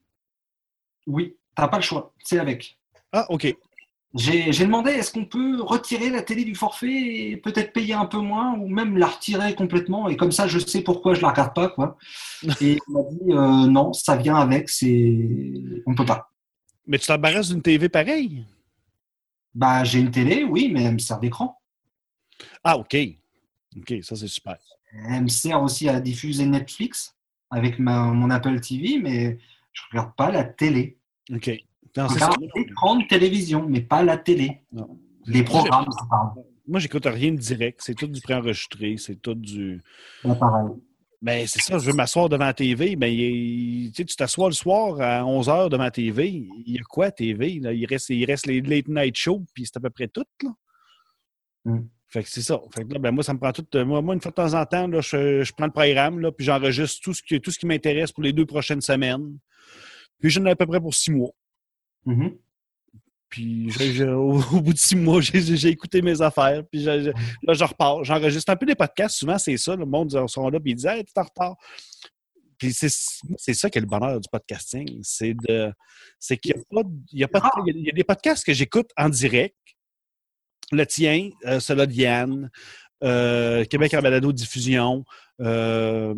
Oui, tu n'as pas le choix. C'est avec. Ah, OK. J'ai j'ai demandé, est-ce qu'on peut retirer la télé du forfait et peut-être payer un peu moins ou même la retirer complètement? Et comme ça, je sais pourquoi je la regarde pas, quoi. Et il m'a dit, euh, non, ça vient avec, c'est... on peut pas. Mais tu t'embarrasses d'une T V pareille? Bah, j'ai une télé, oui, mais elle me sert d'écran. Ah, OK. OK, ça, c'est super. Elle me sert aussi à diffuser Netflix avec ma, mon Apple T V, mais je regarde pas la télé. OK. Non, Je c'est ça. regarde l'écran de télévision, mais pas la télé. Non. Les programmes, c'est pareil. Moi, j'écoute rien de direct. C'est tout du préenregistré. C'est tout du... C'est pareil. Ben, c'est ça, je veux m'asseoir devant la T V. Ben, il- tu sais, tu t'assois le soir à onze heures devant la T V. Il y a quoi à T V? Là? Il, reste, il reste les late night shows, puis c'est à peu près tout. Là. Mm. Fait que c'est ça. Fait que là, ben, moi, ça me prend tout. Moi, moi, une fois de temps en temps, là, je, je prends le programme, là, puis j'enregistre tout ce qui, tout ce qui m'intéresse pour les deux prochaines semaines. Puis j'en ai à peu près pour six mois. Mm-hmm. Puis j'ai, j'ai, au, au bout de six mois, j'ai, j'ai écouté mes affaires. Puis j'ai, j'ai, là, je repars. J'enregistre un peu des podcasts. Souvent, c'est ça. Le monde ils sont là, puis ils disent hey, tu es en retard. Puis c'est, c'est ça qui est le bonheur du podcasting. C'est, de, c'est qu'il n'y a pas. Il y a, pas de, il y a des podcasts que j'écoute en direct. Le tien, euh, celui de Yann, euh, Québec en balado-diffusion. Euh,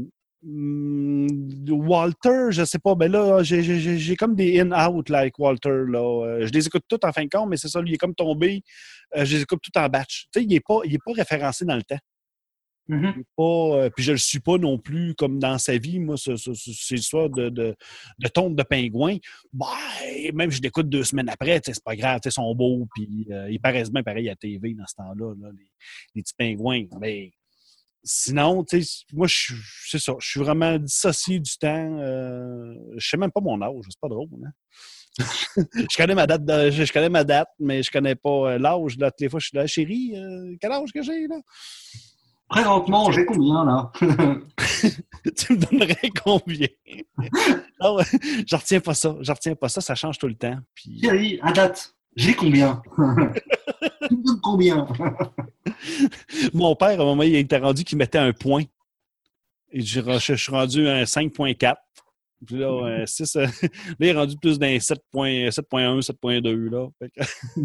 Walter, je sais pas, ben là, j'ai, j'ai, j'ai comme des in-out là, avec Walter. Là. Euh, je les écoute toutes en fin de compte, mais c'est ça, lui, il est comme tombé. Euh, je les écoute tout en batch. Tu sais, il n'est pas, il est pas référencé dans le temps. Mm-hmm. Il est pas, euh, puis je le suis pas non plus comme dans sa vie. Moi, c'est, c'est, c'est ça de, de, de tombe de pingouin. Ben, même je l'écoute deux semaines après, c'est pas grave, ils sont beaux, puis euh, ils paraissent bien pareil à T V dans ce temps-là, là, les, les petits pingouins. Mais sinon, tu sais, moi, je, c'est ça. Je suis vraiment dissocié du temps. Euh, je sais même pas mon âge. C'est pas drôle, hein? je connais ma date, de, je, je connais ma date, mais je connais pas euh, l'âge. Là, toutes les fois, je suis là, chérie, euh, quel âge que j'ai, là? Présentement, j'ai combien, là? Tu me donnerais combien? Non, je retiens pas ça. Je retiens pas ça. Ça change tout le temps. Puis... Chérie, à date, j'ai combien? Tu me donnes combien? Mon père, à un moment, il était rendu qu'il mettait un point. Et je, je suis rendu à un cinq virgule quatre. Puis là, un six, là, il est rendu plus d'un sept virgule un, sept virgule deux. Là. Fait que...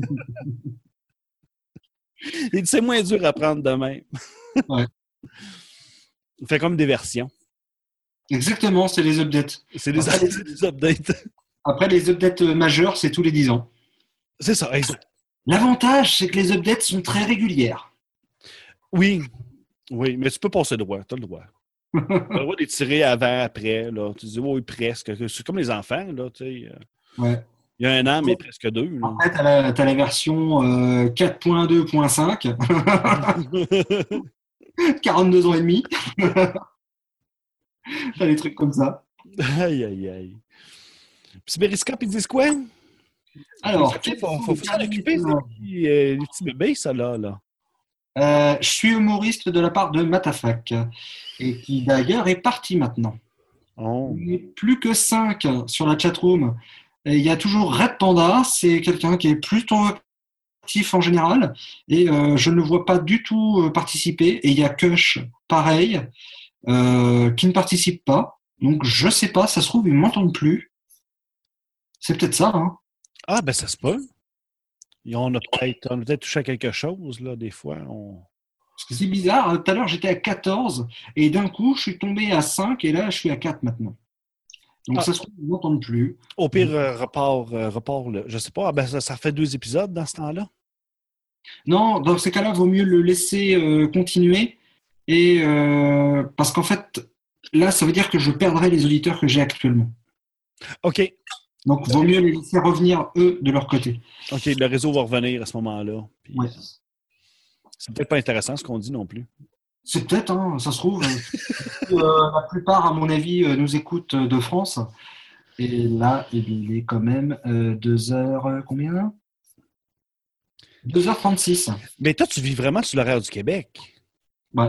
il dit, c'est moins dur à prendre de même. Ouais. Il fait comme des versions. Exactement, c'est les updates. C'est des, Après, c'est des updates. Après, les updates majeurs, c'est tous les dix ans. C'est ça, exact. L'avantage, c'est que les updates sont très régulières. Oui, oui, mais tu peux passer droit, tu as le droit. Tu as le droit d'étirer avant, après, là. Tu dis, oui, presque. C'est comme les enfants, là, tu sais. Ouais. Il y a un an, mais presque deux. Là. Après, tu as la, t'as la version euh, quatre point deux point cinq. quarante-deux ans et demi. T'as des trucs comme ça. Aïe, aïe, aïe. Puis Périscope, ils disent quoi? Alors, il faut, faut, faut s'en occuper, les petits, euh, les petits bébés, ça, là. là. Euh, je suis humoriste de la part de Matafak, et qui d'ailleurs est parti maintenant. Oh. Il n'est plus que cinq sur la chatroom. Et il y a toujours Red Panda, c'est quelqu'un qui est plutôt actif en général, et euh, je ne le vois pas du tout euh, participer. Et il y a Kush, pareil, euh, qui ne participe pas. Donc, je sais pas, ça se trouve, ils m'entendent plus. C'est peut-être ça, hein. Ah, ben ça se peut. Et on a peut-être on a peut-être touché à quelque chose, là, des fois. On... Parce que c'est bizarre, tout à l'heure, j'étais à quatorze, et d'un coup, je suis tombé à cinq, et là, je suis à quatre maintenant. Donc, Ah. ça se trouve, ils m'entendent plus. Au pire, euh, repart, euh, repart le... Je sais pas, ah, ben ça, ça fait deux épisodes dans ce temps-là. Non, dans ces cas-là, vaut mieux le laisser euh, continuer. Et euh, parce qu'en fait, là, ça veut dire que je perdrai les auditeurs que j'ai actuellement. OK. Donc, vaut mieux les laisser revenir, eux, de leur côté. OK, le réseau va revenir à ce moment-là. Puis, Ouais. c'est peut-être pas intéressant ce qu'on dit non plus. C'est peut-être, hein, ça se trouve. euh, la plupart, à mon avis, euh, nous écoutent de France. Et là, il est quand même euh, deux heures, euh, combien deux heures trente-six. Mais toi, tu vis vraiment sur l'horaire du Québec. Ouais.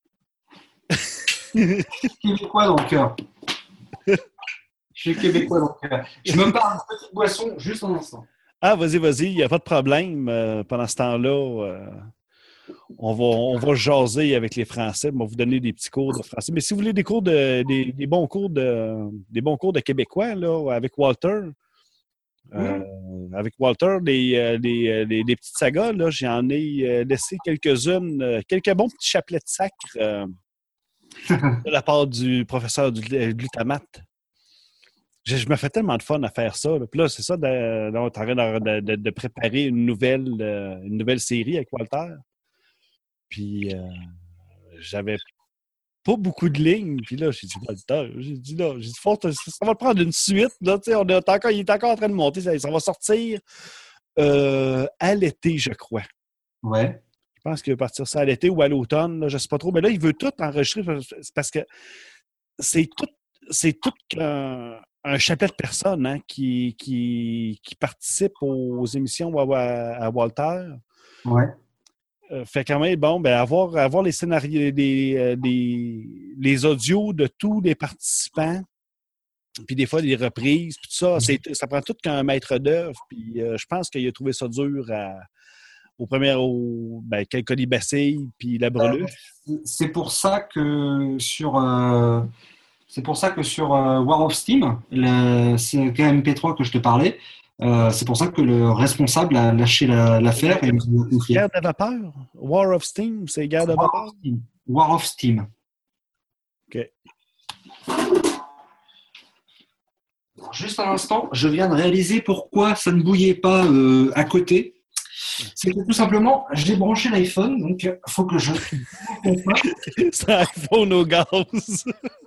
Québécois dans le cœur. Je suis québécois dans le cœur. Je me parle de petite boisson juste un instant. Ah, vas-y, vas-y, il n'y a pas de problème. Euh, pendant ce temps-là, euh, on, va, on va jaser avec les Français. On va vous donner des petits cours de français. Mais si vous voulez des cours de des, des bons cours de des bons cours de québécois là, avec Walter. Euh, Mmh. Avec Walter, des, des, des, des petites sagas, là, j'en ai laissé quelques-unes, quelques bons petits chapelets de sacre euh, de la part du professeur du glutamate. Je, je me fais tellement de fun à faire ça. Là. Puis là, c'est ça, de, de, on est en train de, de, de préparer une nouvelle, une nouvelle série avec Walter. Puis euh, j'avais pas beaucoup de lignes. Puis là, j'ai dit, Walter, j'ai dit là, j'ai dit, faut, ça va prendre une suite. Là, on est encore, il est encore en train de monter. Ça, ça va sortir euh, à l'été, je crois. Ouais. Je pense qu'il va partir ça à l'été ou à l'automne, là, je ne sais pas trop. Mais là, il veut tout enregistrer parce que c'est tout, c'est tout un, un chapelet de personnes hein, qui, qui, qui participent aux émissions à, à, à Walter. Ouais. Euh, fait quand même, bon, ben, avoir, avoir les scénarios, des, des, les audios de tous les participants, puis des fois, des reprises, puis tout ça, c'est, ça prend tout qu'un maître d'œuvre. Puis euh, je pense qu'il a trouvé ça dur à, au premier, au, ben, Calcoli Bastille, puis la Breluche. C'est pour ça que sur, euh, c'est pour ça que sur euh, War of Steam, le C K M P trois que je te parlais, euh, c'est pour ça que le responsable a lâché la, l'affaire et nous a confié. Guerre de vapeur? War of Steam, c'est Guerre de War vapeur? Of Steam. War of Steam. OK. Juste un instant, je viens de réaliser pourquoi ça ne bouillait pas euh, à côté. C'est que tout simplement, j'ai branché l'iPhone, donc il faut que je... C'est un iPhone au gaz.